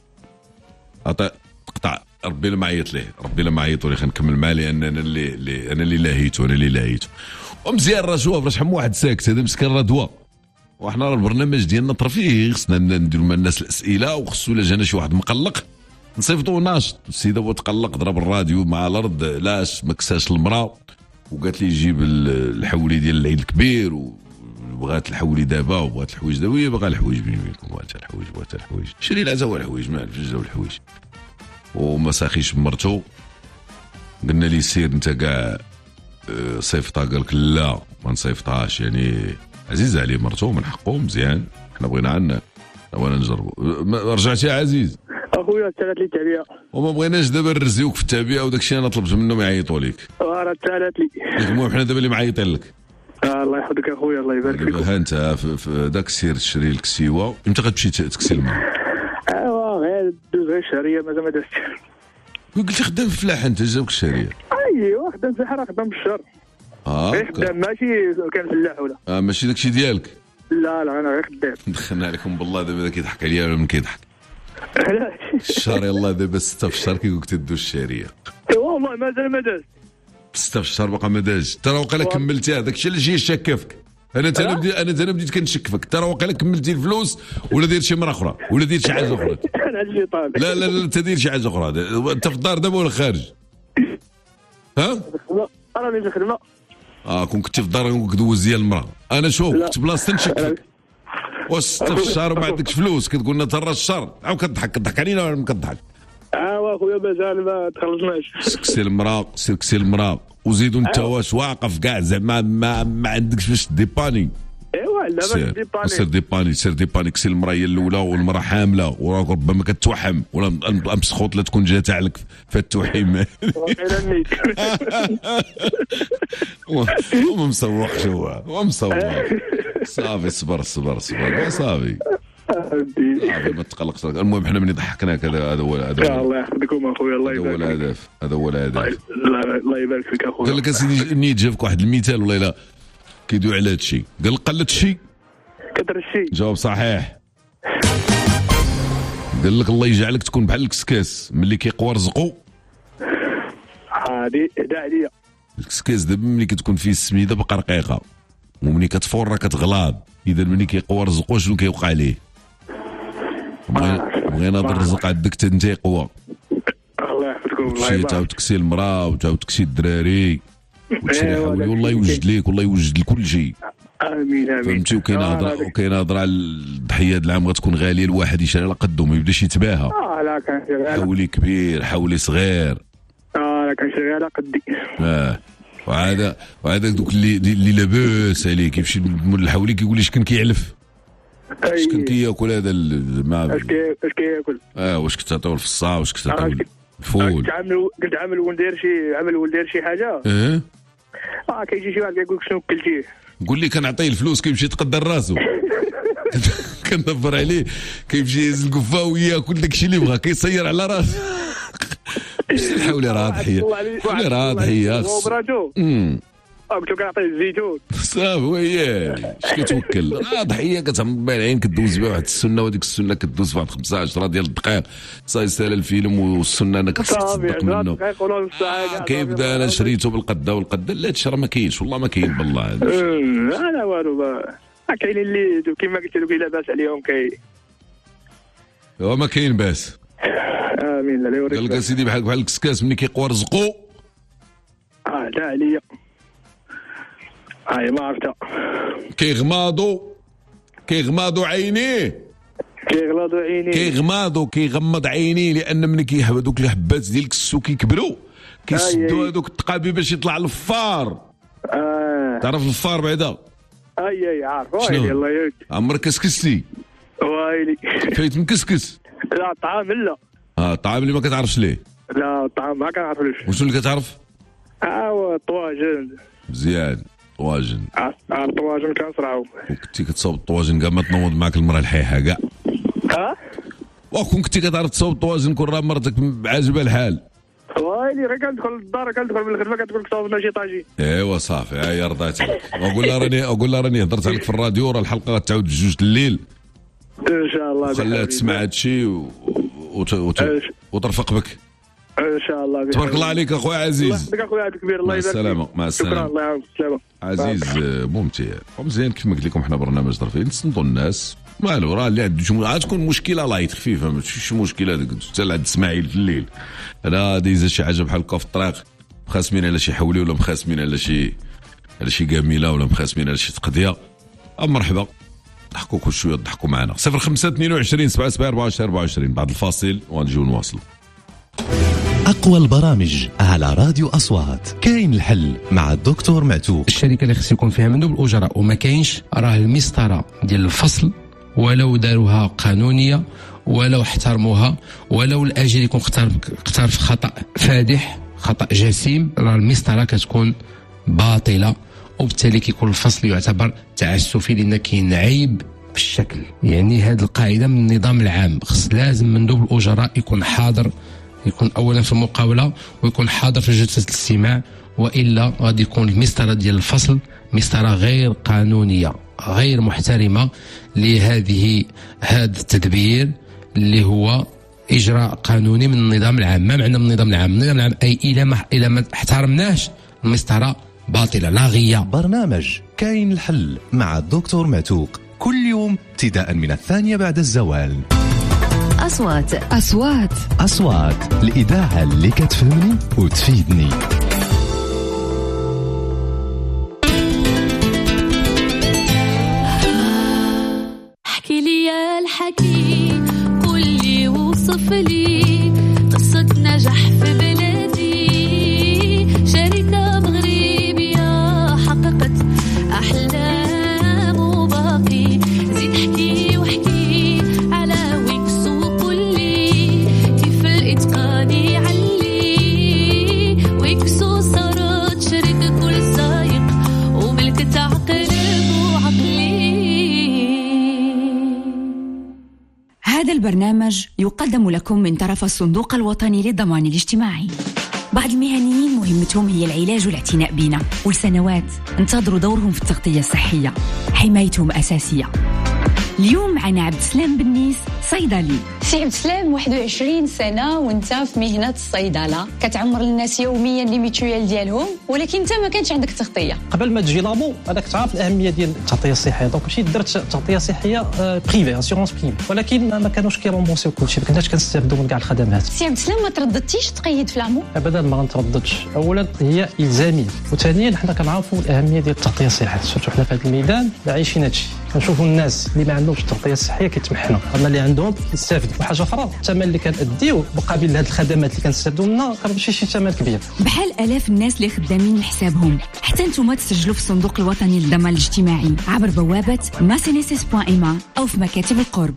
عطي تقطع ربي لا ما عيط ليه، ربي لا ما عيطوا ليه، خنكمل معاه لان انا اللي لاهيته. ومزيان راه شوف راه شحال من واحد ساكت هذا مسكين راه دواء. وحنا راه البرنامج ديالنا ترفيهي، خصنا نديروا مع الناس الاسئله، وخصو الا جانا شي واحد مقلق نصيفطوا ناشط. السيد هو تقلق ضرب الراديو مع الارض لاش ما كساش المراه وقالت لي جيب الحولي ديال العيد الكبير وبغات الحولي دابا وبغات الحوايج دابا، وهي باغا الحوايج بيني وبينكم بغات الحوايج شري لها هو الحوايج ما عرفتش جاو الحوايج وما ساخيش بمرتو. قلنا لي سير انت كاع صيفطها، قال لك لا ما نصيفطهاش، يعني عزيزه عليه مرتو من حقه مزيان، حنا بغينا عنا وانا نجربوا. رجعتي يا عزيز؟ اخويا تسالت لي التعبئه وما بغيناش دابا نرزيوك في التعبئه وداك الشيء انا طلبت منهم يعيطوا لك. راه تسالت لي. المهم حنا دابا اللي معيطين لك. الله يحفظك اخويا الله يبارك فيك. ها انت في داك السير تشري لك سيوه، امتى غتمشي تكسي الماء؟ غير دوز غير الشهريه مازال ما درتش. قلت خدام في الفلاحه انت جاوك الشهريه؟ ايوا خدام في الحاره خدام بالشهر. خدام ماشي كان فلاح ولا. ماشي داك الشيء ديالك؟ لا انا غير خدام. دخلنا عليكم بالله دابا كيضحك عليا ولا من كيضحك؟ علاش؟ الشهر يلاه دابا 6 في الشهر كيقول لك تدوز الشهريه. والله مازال ما داز. 6 في الشهر باقا ما داز، ترى واقيلا كملتيها داك الشيء اللي جاي شاكه فيك. انا بديت كنشك فيك، ترى واقيلا كملتي الفلوس ولا داير شي مرة اخرى ولا داير شي حاجه اخرى. لا انت داير شي حاجه اخرى. انت في الدار دابا ولا خارج؟ ها؟ راني في الخدمه. كون كنت في الدار كنت دوز ديال المراه. انا شوف كنت بلاصتي نشك فيك. واش 6 في الشهر وما عندكش فلوس كتقول لنا ترى الشهر عاود كتضحك علينا ولا ما كتضحك؟ اخويا مازال ما تخلصناش. كسي المراه وزيدوا انت واش واقف كاع زعما ما عندكش باش ديباني. ايوا لا ما سير ديباني كسي المراه هي الاولى والمراه حامله وربما كتوحم ولا مسخوط لا تكون جات عليك في التوحيم. وما مسوقش هو صافي صبر صافي ما تقلقش. المهم حنا من ضحكناك هذا هو الله يحفظكم اخويا الله يبارك. هذا هو الهدف. الله يبارك فيك اخويا. قال لك اسيدي نيت جابك واحد المثال والله الا كيدوي على هذا الشيء. قال لك قلت الشيء كثر الشيء. جواب صحيح. قال لك الله يجعلك تكون بحال الكسكاس ملي كيقوى رزقو. هذه هدا عليا. الكسكاس دابا ملي كتكون فيه السميده باقا رقيقه وملي كتفور راه كتغلاض. اذا ملي كيقوى رزقو شنو كيوقع ليه؟ بغينا هذا الرزق عندك انت يقوى. الله يحفظكم. الله يبارك. تعاود تكسي المراه وتعاود تكسي الدراري وتشري حولي والله يوجد ليك والله يوجد لكل شيء. امين. فهمتي؟ وكاين هضره على الضحيه د العام غتكون غاليه، الواحد يشري على قدو ما يبداش يتباهى. لا كان حولي كبير حولي صغير. لا كنشري على قدي. وهذا دوك اللي لاباس عليه كيمشي مول الحولي كيقول لي شكون كيعلف شكون كياكل هذا اش كياكل. واش كتعطيو الفصا واش كتعطيو الفول. قلت عامل ولدير شي حاجه. كيجي شي واحد كيقول لك شنو كلتيه. قول لي كنعطيه الفلوس كيمشي يتقدر راسو. كندبر عليه كيمشي يهز القفه وياكل داكشي اللي بغا كيصير على راسه. حاولي راه ضحيه حولي راه ضحيه وبراتو قلت له كنعطيه الزيتون صافي وياه اش كتوكل راه ضحيه كتعمر بها العين كدوز بها واحد السنه وهذيك السنه كدوز فواحد 15 ديال الدقائق صاي سال الفيلم والسنه انا كتصدق منه كيبدا انا شريته بالقده والقده لا هادشي راه ما كاينش والله ما كاين بالله انا والو ما كاينين اللي كما قلت لك الا باس عليهم هو ما كاين باس امين الله يوريك قال لك سيدي بحال الكسكاس ملي كيقوى رزقو لا عليا هاي ما عرفتها كيغماضو عينيه كيغمض عينيه لان ملي كيحب دوك الحبات ديال الكسو كيكبروا كيسدوا هذوك التقابي باش يطلع الفار. تعرف الفار بعدا؟ اي عارف ويلي الله يهديك. عمرك كسكستي؟ ويلي فايت مكسكس؟ لا الطعام لا. الطعام اللي ما كتعرفش ليه؟ لا الطعام ما كنعرفوش. وشنو اللي كتعرف؟ الطواجن. مزيان طواجن. الطواجن كنصراو. وكنتي كتصاوب الطواجن كاع ما تنوض معاك المراه الحيحه كاع. وكون كنتي كتعرف تصاوب الطواجن كون راه مرتك عاجبها الحال. ويلي راه كندخل للدار كندخل من الخدمه كتقول لك صاوبنا شي طاجين. ايوا صافي هاهي رضيت عليك. اقول لها راني هضرت عليك في الراديو راه الحلقه غتعاود بجوج الليل. ان شاء الله. خليها تسمع هادشي وترفق بك. ان شاء الله. تبارك الله عليك اخويا عزيز. الله اخويا الكبير الله يبارك فيك. مع السلامه. شكرا الله يعاونك السلامه. عزيز ممتع ومزيان كيف ما قلت لكم حنا برنامج ظرفي نتصنتوا الناس مالو راه اللي عنده تكون مشكله لايت خفيفه ماشي شي مشكله هذيك حتى لعند اسماعيل في الليل انا دايزه شي حاجه بحال هكا في الطريق مخاسمين على شي حولي ولا مخاسمين على شي كاميله ولا مخاسمين على شي تقضيه مرحبا ضحكوا كل شويه ضحكوا معنا 05 22 77 24 24 بعد الفاصل ونجيو نواصلوا. أقوى البرامج على راديو أصوات كاين الحل مع الدكتور معتوق. الشركة اللي خص يكون فيها مندوب الأجراء وما كاينش راه المسطرة ديال الفصل ولو داروها قانونية ولو احترموها ولو الأجل يكون اقترف خطأ فادح خطأ جسيم راه المسطرة كتكون باطلة وبالتالي كيكون الفصل يعتبر تعسفي لأن كاين عيب في الشكل. يعني هذه القاعدة من النظام العام خص لازم مندوب الأجراء يكون حاضر يكون اولا في المقاوله ويكون حاضر في جلسه الاستماع والا غادي يكون المسطره ديال الفصل مسطره غير قانونيه غير محترمه لهذا التدبير اللي هو اجراء قانوني من النظام العام. ما معنى من النظام العام؟ النظام العام اي الى ما احترمناش المسطره باطله لاغيه. برنامج كاين الحل مع الدكتور معتوق كل يوم ابتداء من 2:00 بعد الزوال. أصوات الإذاعة اللي كتفهمني وتفيدني. احكي لي يا الحكي قولي وصف لي قصة نجاح في بلادي شركة مغربية حققت أحلام وباقي زيد احكي واحكي على هذا البرنامج يقدم لكم من طرف الصندوق الوطني للضمان الاجتماعي. بعض المهنيين مهمتهم هي العلاج والاعتناء بنا، ولسنوات انتظروا دورهم في التغطية الصحية، حمايتهم أساسية. اليوم معنا عبد السلام بنيس صيدلي. سي عبد السلام 21 سنه وانت في مهنه الصيدله كتعمر الناس يوميا لي ميتويال ديالهم ولكن انت ما كانش عندك تغطيه. قبل ما تجي لابو هذاك تعرف الاهميه ديال التغطيه الصحيه دونك مشيت درت تغطيه صحيه بريفي اسيورونس بريفي ولكن ما كانوش كيرومبونسيو كلشي ما كناش كنستافدوا من كاع الخدمات. سي عبد السلام ما ترددتيش تقيد في العمو؟ ابدا ما غنترددش. اولا هي الزاميه وثانيا حنا كنعرفوا الاهميه ديال التغطيه الصحيه سورتو حنا في هذا الميدان عايشين هادشي كنشوفوا الناس اللي ما عندهمش التغطيه الصحيه كيتمحنوا اما اللي عندهم كيستافدوا. وحاجه اخرى الثمن اللي كنديو مقابل هذه الخدمات اللي كنستافدوا منها كنمشي شي ثمن كبير. بحال الاف الناس اللي خدامين لحسابهم حتى نتوما تسجلوا في الصندوق الوطني للضمان الاجتماعي عبر بوابه maseneses.ima او في مكاتب القرب.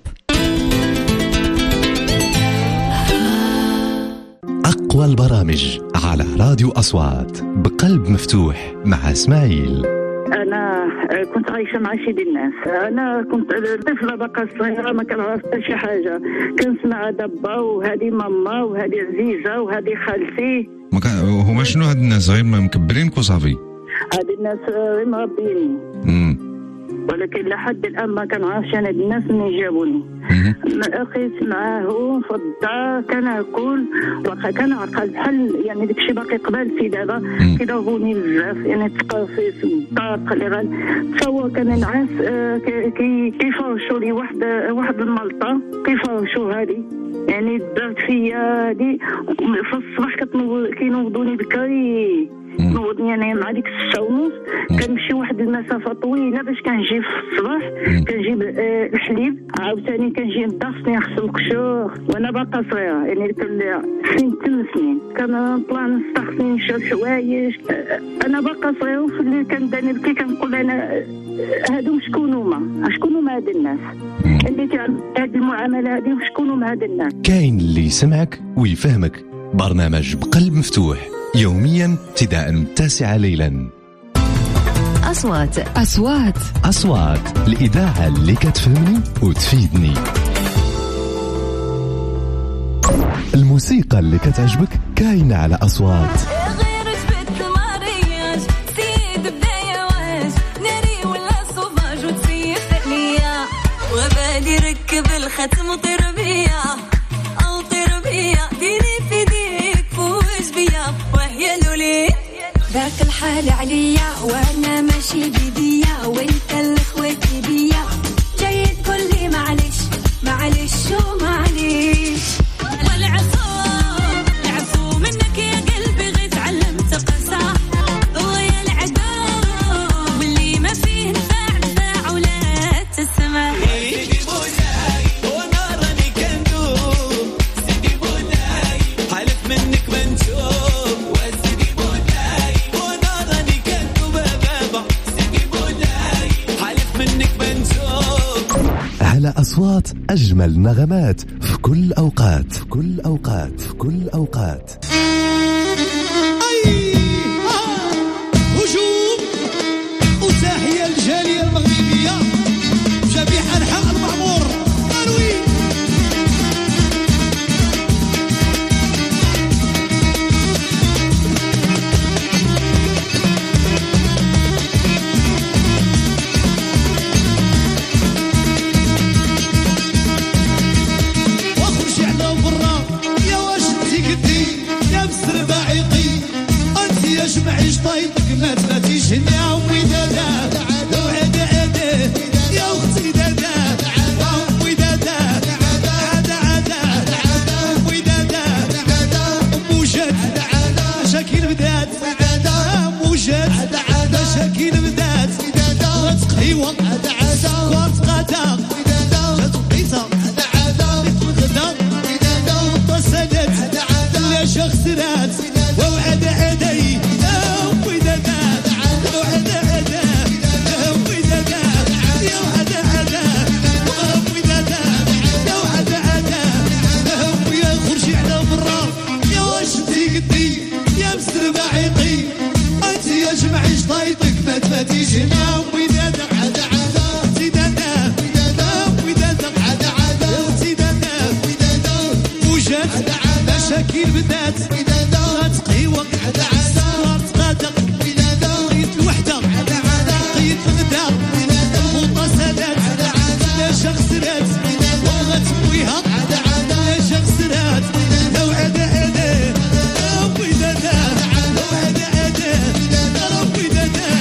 أقوى البرامج على راديو أصوات بقلب مفتوح مع إسماعيل. انا كنت عايشه مع شي ديال الناس. انا كنت طفله باقا صغيره ما كنعرف حتى شي حاجه، كنسمع دابا وهذه ماما وهذه عزيزه وهذه خالتي. هما شنو هاد الناس غير ما مكبرينك وصافي؟ هاد الناس غير مربيني، ولكن لحد الان ما كنعرفش انا الناس منين جابوني. لقيت معاهم في الدار كناكل وكنعقل بحال يعني داكشي باقي قبل في دابا كيضربوني بزاف، يعني تقرفيت الضاق اللي غنتصور كننعس كيفرشوا لي واحد الملطه كيفرشوا هذه، يعني درت فيا هذه في الصباح كينوضوني بكري، نوضني يعني مع ديك 6:30 كنمشي واحد المسافه طويله باش كنجي في الصباح كنجيب الحليب، عاوتاني كنجي ندرسني نغسل القشور وانا باقا صغيره، يعني كل سنين 8 سنين كنطلع نستخدم نشرب حوايج انا باقا صغيره. وفي الليل كنداني نبكي كنقول انا هادو شكون هما هاد الناس اللي كيعملوا هاد المعامله هادي، وشكون هما هاد الناس؟ كاين اللي يسمعك ويفهمك. برنامج بقلب مفتوح يوميا ابتداء من 9 ليلا. أصوات الإذاعة اللي كتفهمني وتفيدني. الموسيقى اللي كتعجبك كاينة على أصوات. وبالي ركب الختم وطربية أو طربية ديني في ديك فوز بيا وهي لولي ذاك الحال عليا وانا ماشي بيديا وانت الخوتي بيا جاي تقول لي معلش ومعليش والعفو منك يا قلبي غير تعلمت قسا ويا العدو واللي ما فيه نفاع ولا تسمع على أصوات أجمل نغمات في كل أوقات. هجوم وتحية الجالية المغربية جميع أنحاء المعمور قالوي. معيش طايتك ما تفاتيش هنا أمي دادا وعدا يا أختي دادا أمي دادا عدا أمي دادا موجات مشاكل بدات موجات مشاكل بدات غتقهيوة كورت غدا جات بيتا الغدا اتصلت لا شخصرات ووعد عدي تيجي ناوي دادا عدا زيدانا ودادا عدا زيدانا وجات مشاكل بدات غتقهيوة صارت غدا قيت الوحدة قيت الغدا المتصلات لا شخصرات وغتبويها لا شخصرات لو عدا ربي دادا لو عدا ربي دادا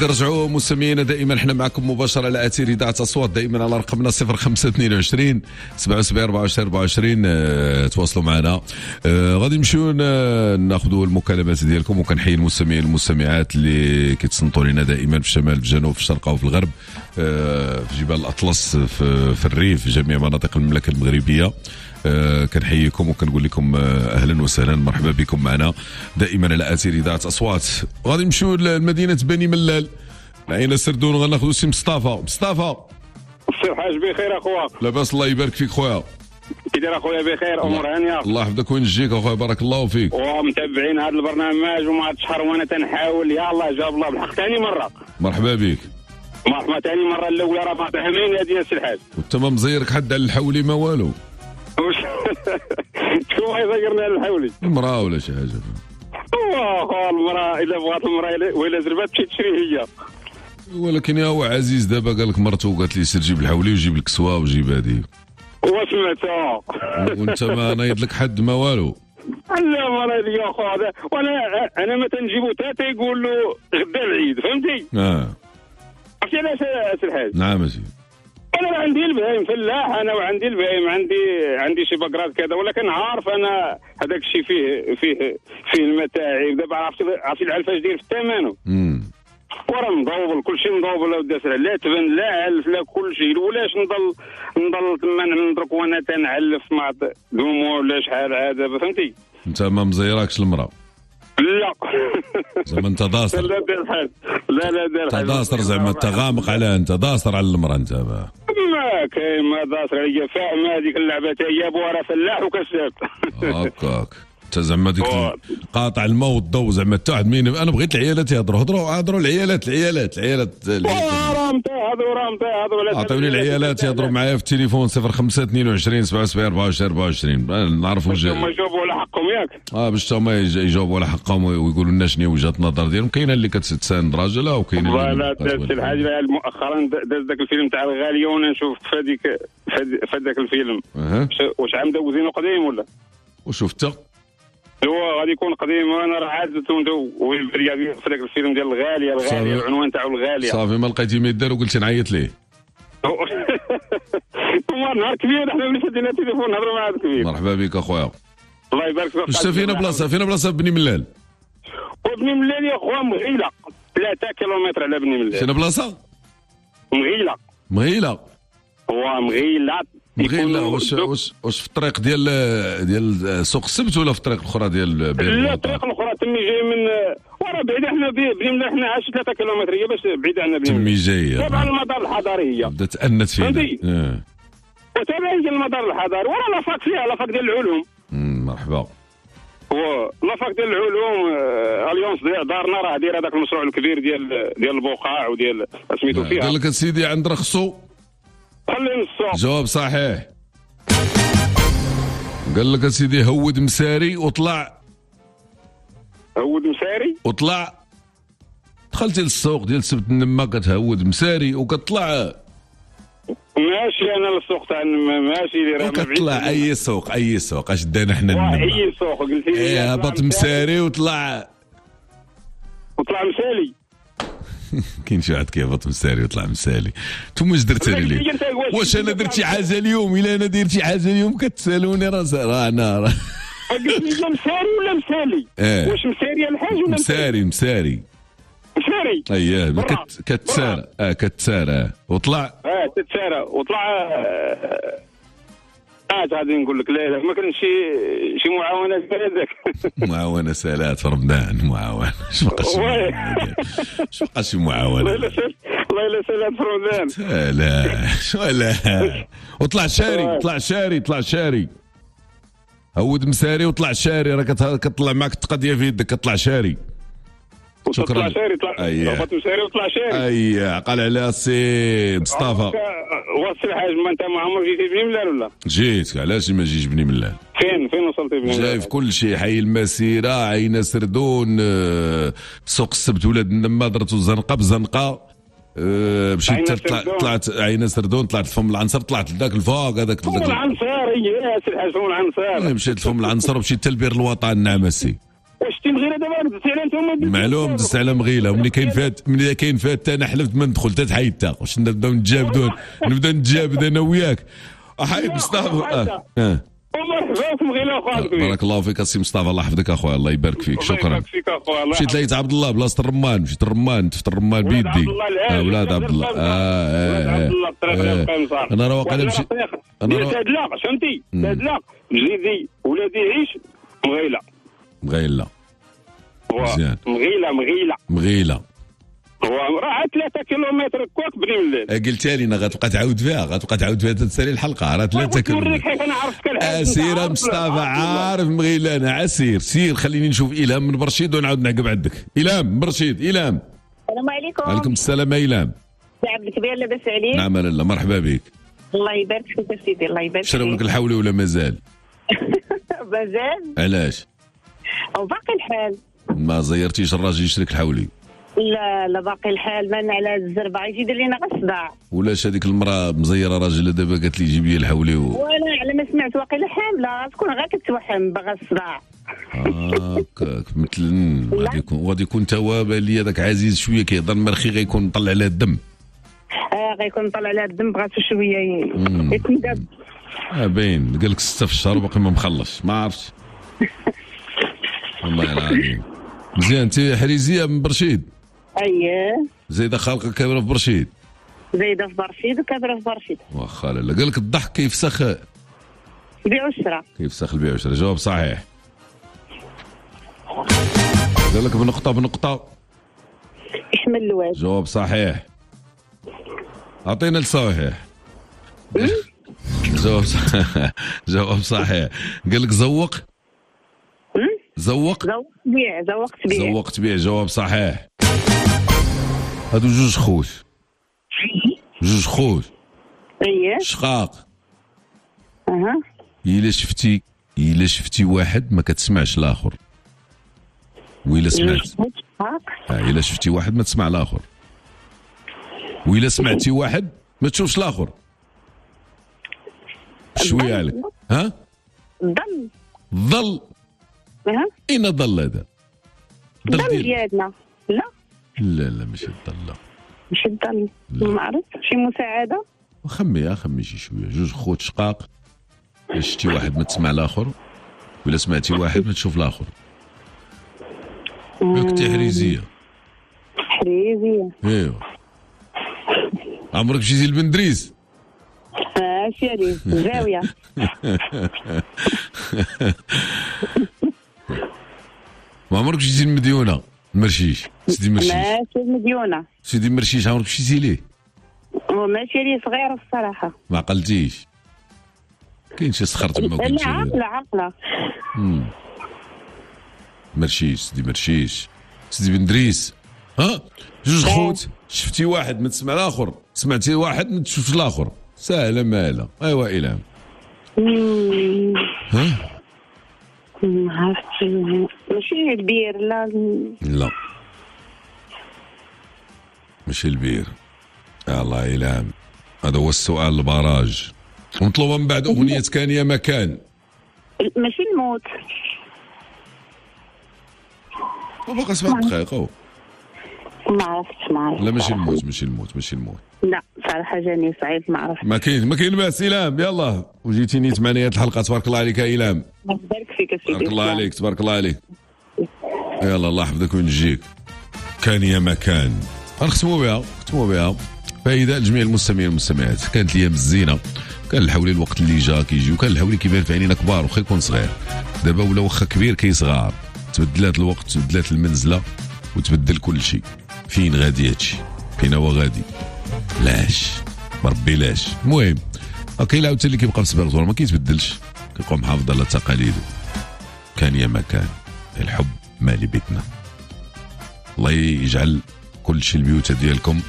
غادي نرجعوا مستمعينا دائما احنا معكم مباشره على اثير اذاعه اصوات دائما على رقمنا 0522 77 24 24 تواصلوا معنا. غادي نمشيو ناخذوا المكالمات ديالكم وكنحيي المستمعين والمستمعات اللي كيتصنتوا لنا دائما في الشمال في الجنوب في الشرق وفي الغرب في جبال الاطلس في الريف في جميع مناطق المملكه المغربيه. كنحييكم وكنقول لكم اهلا وسهلا مرحبا بكم معنا دائما على اثير اذاعه اصوات. غادي نمشيو لمدينه بني ملال العين سردون وغناخذوا سي مصطفى. السي الحاج بخير اخويا؟ لاباس الله يبارك فيك خويا. كي داير اخويا؟ بخير امور هانيه الله يحفظك وين نجيك اخويا بارك الله فيك. ومتابعين هذا البرنامج وما هذا الشهر وانا تنحاول يا الله جاب الله بالحق ثاني مره. مرحبا بك. مرحبا ثاني مره الاولى راه ما فاهمين هذه السي الحاج. وتمام مزيرك حد على الحولي ما والو. شكون غيزيرنا على الحولي؟ المراه ولا شي حاجه؟ اخويا المراه الا بغات المراه ولا زربات تمشي تشري هي. ولكن يا هو عزيز دابا قال لك مرته قالت لي سير جيب الحولي وجيب الكسوه وجيب هذه. وسمعتها. وانت ما نايض لك حد ما والو. لا مريض يا اخو هذا وانا ما تنجيبو تا يقول له غدا العيد فهمتي؟ عرفتي علاش سي الحاج؟ نعم سي. انا عندي البهايم فلاح انا وعندي البهايم عندي شي بقرات كذا ولكن عارف انا هذاك الشيء فيه المتاعب. دابا عرفتي العلفه داير في الثمن. وراه مضوبل كل شيء مضوبل وداسر لا تبن لا علف لا كل شيء. ولاش نضل تما ندرك وانا تنعلف مع دومو ولا شحال عاد فهمتي؟ انت ما مزيراكش المراه؟ لا زعما انت داصر. لا دير الحال لا دير الحال. انت داصر زعما انت غامق على انت داصر على المراه انت ما كاين ما داصر هي فاهمه هذيك اللعبه هي ابوها راه فلاح وكساب. هكاك انت زعما ديك قاطع الماء والضوء زعما حتى واحد مين. انا بغيت العيالات يهضروا هضروا العيالات هضروا عطيوني العيالات يهضروا معايا في التليفون 05 22 77 24 24 نعرفوا هما يجاوبوا على حقهم ياك. باش هما يجاوبوا على حقهم ويقولوا لنا شنو وجهه النظر ديالهم. كاينه اللي كتساند راجلها وكاينه اللي لا دازت الحاجه مؤخرا داز ذاك الفيلم تاع الغاليه وانا نشوف في هذاك الفيلم واش عام دوزينو قديم ولا وشفته هو غادي يكون قديم وانا راه عاد ويبريا في ذاك الفيلم ديال الغاليه العنوان تاعو الغاليه صافي ما لقيتي ما يدار وقلتي نعيط ليه. نهار كبير حنا ملي شدينا التليفون نهضروا مع هذا الكبير. مرحبا بك اخويا. الله يبارك فيك. شتا فينا بلاصه بني ملال. وبني ملال يا خويا مغيله 3 كيلومتر على بني ملال. فينا بلاصه مغيله هو مغيله واش في الطريق ديال سوق السبت ولا في الطريق الاخرى ديال لا الطريق الاخرى تمي جاي من ورا بعيد. احنا بني ملال احنا عاش 3 كيلومتر هي باش بعيد عنا بني تمي جايه تابع المدار الحضاري. بدات تأنت فينا وتابع المدار الحضاري ورا لافاك فيها لافاك ديال العلوم. مرحبا. هو لافاك ديال العلوم اليونس دارنا راه داير هذاك المشروع الكبير ديال البقاع وديال سميتو فيها. قال لك سيدي عند رخصو خلي نصو. جواب صحيح. قال لك سيدي هود مساري وطلع دخلتي للسوق ديال سبت النما كتهود مساري وكتطلع ماشي انا للسوق تاع النما ماشي كتطلع اي سوق اش دانا حنا النما اي سوق قلت لي هبط مساري وطلع مسالي. كاين شي واحد كيهبط مساري ويطلع مسالي. انتم واش درتوا لي؟ واش انا درت شي حاجه اليوم؟ الا انا درت شي حاجه اليوم كتسالوني راه انا قلت لي مساري ولا مسالي؟ واش مساري الحاج ولا مساري اييه كتسارى وطلع تتسارى وطلع غادي نقول لك لا ما كانش شي معاونات هذاك. معاونه سالات في رمضان معاونه اش بقى شي معاونه الله الا سالات في رمضان لا وطلع شاري هود مساري وطلع شاري راه كتطلع معك التقضيه في يدك كتطلع شاري. شكرا. مساري وطلع شاري قال على سي مصطفى. وصل الحاج ما انت ما عمرك جيتي بني ملال ولا؟ جيت. علاش ما جيش بني ملال؟ فين وصلتي بني ملال؟ جاي في كل شيء. حي المسيره عين سردون سوق السبت ولاد النما درتو الزنقه بزنقه مشيت طلعت عين سردون طلعت فم العنصر طلعت لذاك الفوق هذاك فم العنصر يا سي الحاج فم العنصر مشيت فم العنصر ومشيت حتى لبير الوطن. نعم سي. واش تي مغيره دابا دابا دزت على انتم معلوم دزت على مغيله، ملي كاين فات انا حلفت ما ندخل حتى حيدتها. واش نبداو نتجابدوا انا وياك حيد مصطفى. ومرحبا في مغيله اخويا. بارك الله فيك السي مصطفى، الله يحفظك اخويا، الله يبارك فيك، شكرا. مشيت لقيت عبد الله بلاصه الرمان، مشيت الرمان تفت الرمان بيدي. ولاد عبد الله. انا راه واقيلا مشيت انا تهدلاق فهمتي، تهدلاق جديدي ولادي يعيش مغيله مزيان. مغيله راه 3 كيلومتر كواك بني الليل. قلتها لي غتبقى تعاود فيها تسالي الحلقه، راه 3 كيلومتر. نوريك حيت انا عرفتك الحال. سير مصطفى، عارف مغيله انا عسير. سير خليني نشوف إلهام من برشيد ونعاود نعقب عندك. إلهام من برشيد. إلهام السلام عليكم. وعليكم السلام. إلهام عبد الكبير لاباس عليك؟ نعم لاله، مرحبا بك. الله يبارك فيك سيدي، الله يبارك فيك. شرب لك الحولي ولا مازال؟ مازال. علاش؟ وباقي الحال. ما زيرتيش الراجل يشريك الحولي؟ لا باقي الحال، مان على الزربه يجي يدير لينا غير الصداع. ولاش هذيك المراه مزيره راجل دابا قالت لي جيب لي الحولي وانا على ما سمعت واقيلا حامله، تكون غير كتوحم باغا الصداع. هكاك مثل غادي يكون توابه لي هذاك عزيز شويه كيهضر مرخي، غيكون مطلع على الدم. غيكون طلع على الدم، بغاتو شويه يتندب. باين قال لك 6 في الشهر وباقي ما مخلص، ما عرفتش. والله العظيم. مزيان. انت حريزيه من برشيد؟ اييه. زايده خالقه كابره في برشيد؟ زايده في برشيد وكابره في برشيد. واخا لاله. قال لك الضحك كيفسخ البيع والشراء. كيفسخ البيع والشراء. جواب صحيح. قال لك بنقطه يحمل الواد. جواب صحيح. اعطينا الصحيح. جواب صحيح. قال لك زوق زوقت بيع. جواب صحيح. هادو جوج خوت. اييه. شقاق. الا شفتي واحد ما كتسمعش الاخر، وإلا سمعت الا شفتي واحد ما تسمع الاخر، وإلا سمعتي واحد ما تشوفش الاخر. شويه عليك. ظل. اين ظل هذا؟ ظل ديالنا. لا ماشي الظل. ماشي الظل. ما عرفت شي مساعده. خمي شي شويه. جوج خوت شقاق، الا شفتي واحد ما تسمع الاخر، وإلا سمعتي واحد ما تشوف الاخر. كنتي حريزيه. ايوا. عمرك مشيتي لبندريس؟ ماشي عليه زاويه. ما عمرك مشيتي لمديونه؟ مرشيش. سيدي مرشيش. ماشي المديونه. سيدي مرشيش عمرك مشيتي ليه؟ ماشي ليه صغيره الصراحه. ما عقلتيش؟ كاين شي سخر تما وكاين عقله. مرشيش. سيدي بندريس. جوج خوت، شفتي واحد ما تسمع الاخر، سمعتي واحد ما تشوفش الاخر. سهله ماله. ايوا إلهام. ما عرفتش. ماشي البير. لا ماشي البير. الله إلهام، هذا هو السؤال البراج. ونطلبوا من بعد أغنية كان يا مكان. ماشي الموت. وبقى 7 دقائق. ما عرفتش. لا ماشي الموت. لا صراحه جاني صعيب، ما عرفتش. ما كاين باس. إلهام يلا، وجيتي نيت مع نهاية الحلقة. تبارك الله عليك يا إلهام. بارك فيك سيدي. تبارك الله عليك. يلا الله يحفظك وينجيك. كان يا مكان. غنختموا بها فائده لجميع المستمعين والمستمعات. كانت الايام الزينه، كان الحولي الوقت اللي جا كيجي، وكان الحولي كيبان في عينينا كبار وخا يكون صغير. دابا ولا واخا كبير كيصغار. تبدلات الوقت، تبدلات المنزله، وتبدل كل شيء. فين غادي هادشي؟ فين هو غادي؟ لاش بربي لاش. المهم كاين عاوتاني اللي كيبقى في سبيرتور ما كيتبدلش، كيبقى محافظ على تقاليده. كان يا مكان. الحب مالي بيتنا. الله يجعل كل شيء البيوت ديالكم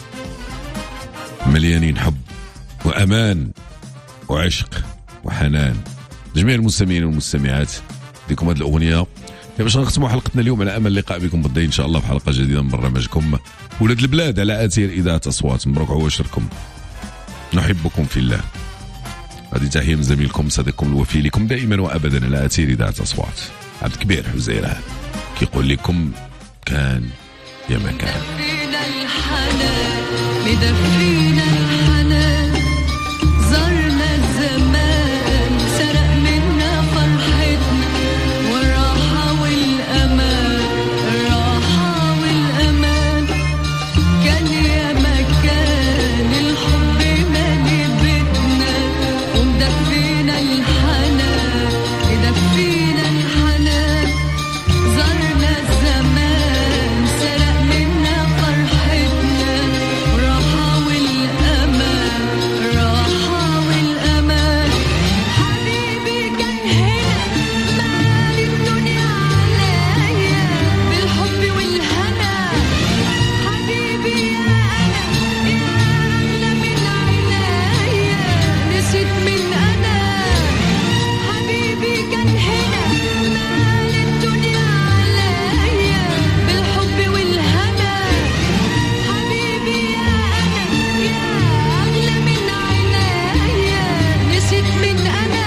مليانين حب وامان وعشق وحنان. جميع المستمعين والمستمعات ديكم هذه الاغنيه باش نختموا حلقتنا اليوم، على امل اللقاء بكم بالضي ان شاء الله في حلقه جديده من برنامجكم ولاد البلاد على اثير اذاعه اصوات. مبروك عواشركم، نحبكم في الله. هذه تحيه من زميلكم صديقكم الوفي لكم دائما وابدا على اثير اذاعه اصوات، عبد الكبير حزيران. كيقول لكم كان يا ما كان. مدفينا الحنان مدفينا الحنان زرنا الزمان سرق منا فرحتنا والراحة والأمان الراحة والأمان كان يا مكان الحب مالي بيتنا ومدفينا الحنان مدفينا الحنان زرنا الزمان سرق منا فرحتنا والراحة والأمان الراحة والأمان حبيبي كان هنا مالي الدنيا عليا بالحب والهنا حبيبي يا أنا يا أغلى من عنايا نسيت من أنا حبيبي كان هنا مالي الدنيا عليا بالحب والهنا حبيبي يا أنا يا أغلى من عنايا نسيت من أنا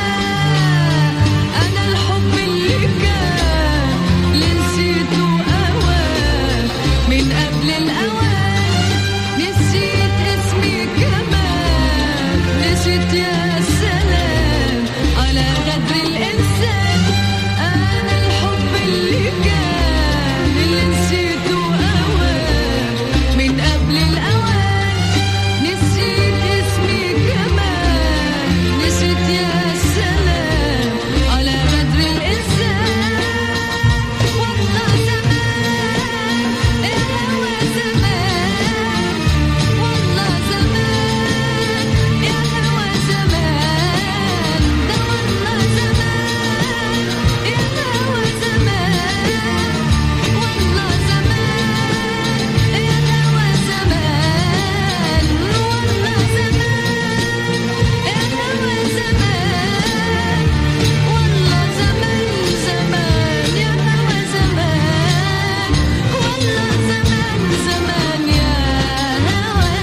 الحب اللي كان اللي نسيته أوان من قبل الأوان نسيت اسمي كمان نسيت يا سلام على غدر الإنسان أنا الحب اللي كان اللي نسيته أوان من قبل الأوان نسيت اسمي كمان نسيت يا سلام على غدر الإنسان والله زمان الهوى زمان والله زمان الهوى زمان ده والله زمان الهوى زمان والله زمان الهوى زمان والله زمان الهوى زمان والله زمان زمان يا هوى زمان والله زمان زمان يا هوى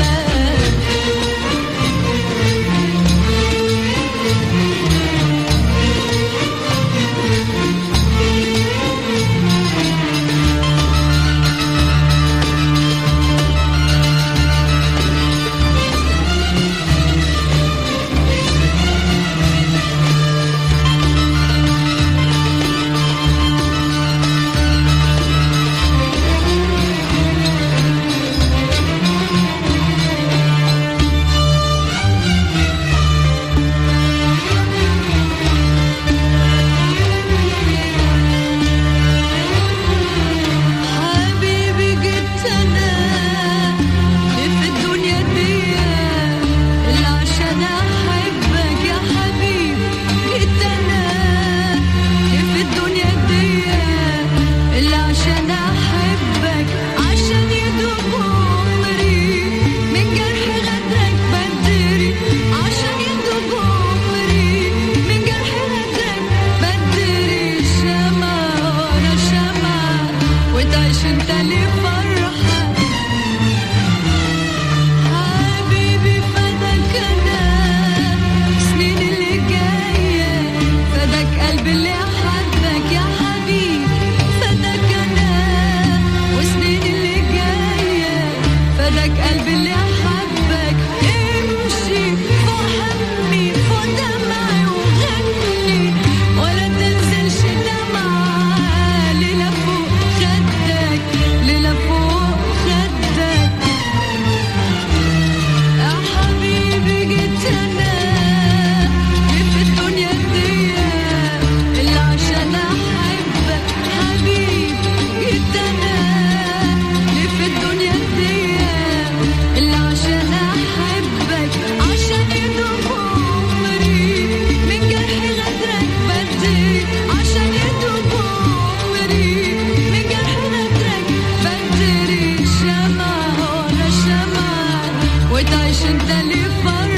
حبيبي جيت أنا في الدنيا دي اللي عشان أحبك يا حبيبي جيت أنا في الدنيا دي اللي عشان أحبك عشان يدوب عمري من جرح غدرك بدري عشان يدوب عمري من جرح غدرك بدري شمعة ورا شمعة وتعيش انت لفرحة حبيبي فداك انا سنين اللي جاية فداك قلبي اللي حبك يا حبيبي فداك انا وسنين اللي جاية فداك قلبي اللي حبك امشي فوق همي فوق دمعي وغني ولا تنزلش دمعة ليلة فوق خدك ليلة فوق خدك يا حبيبي جيت أنا في الدنيا دي اللي عشان أحبك حبيبي جيت أنا في الدنيا دي اللي عشان أحبك عشان يدوب عمري من جرح غدرك بدري عشان يدوب عمري من جرح غدرك بدري شمعة ورا شمعة وتعيش انت لفرحة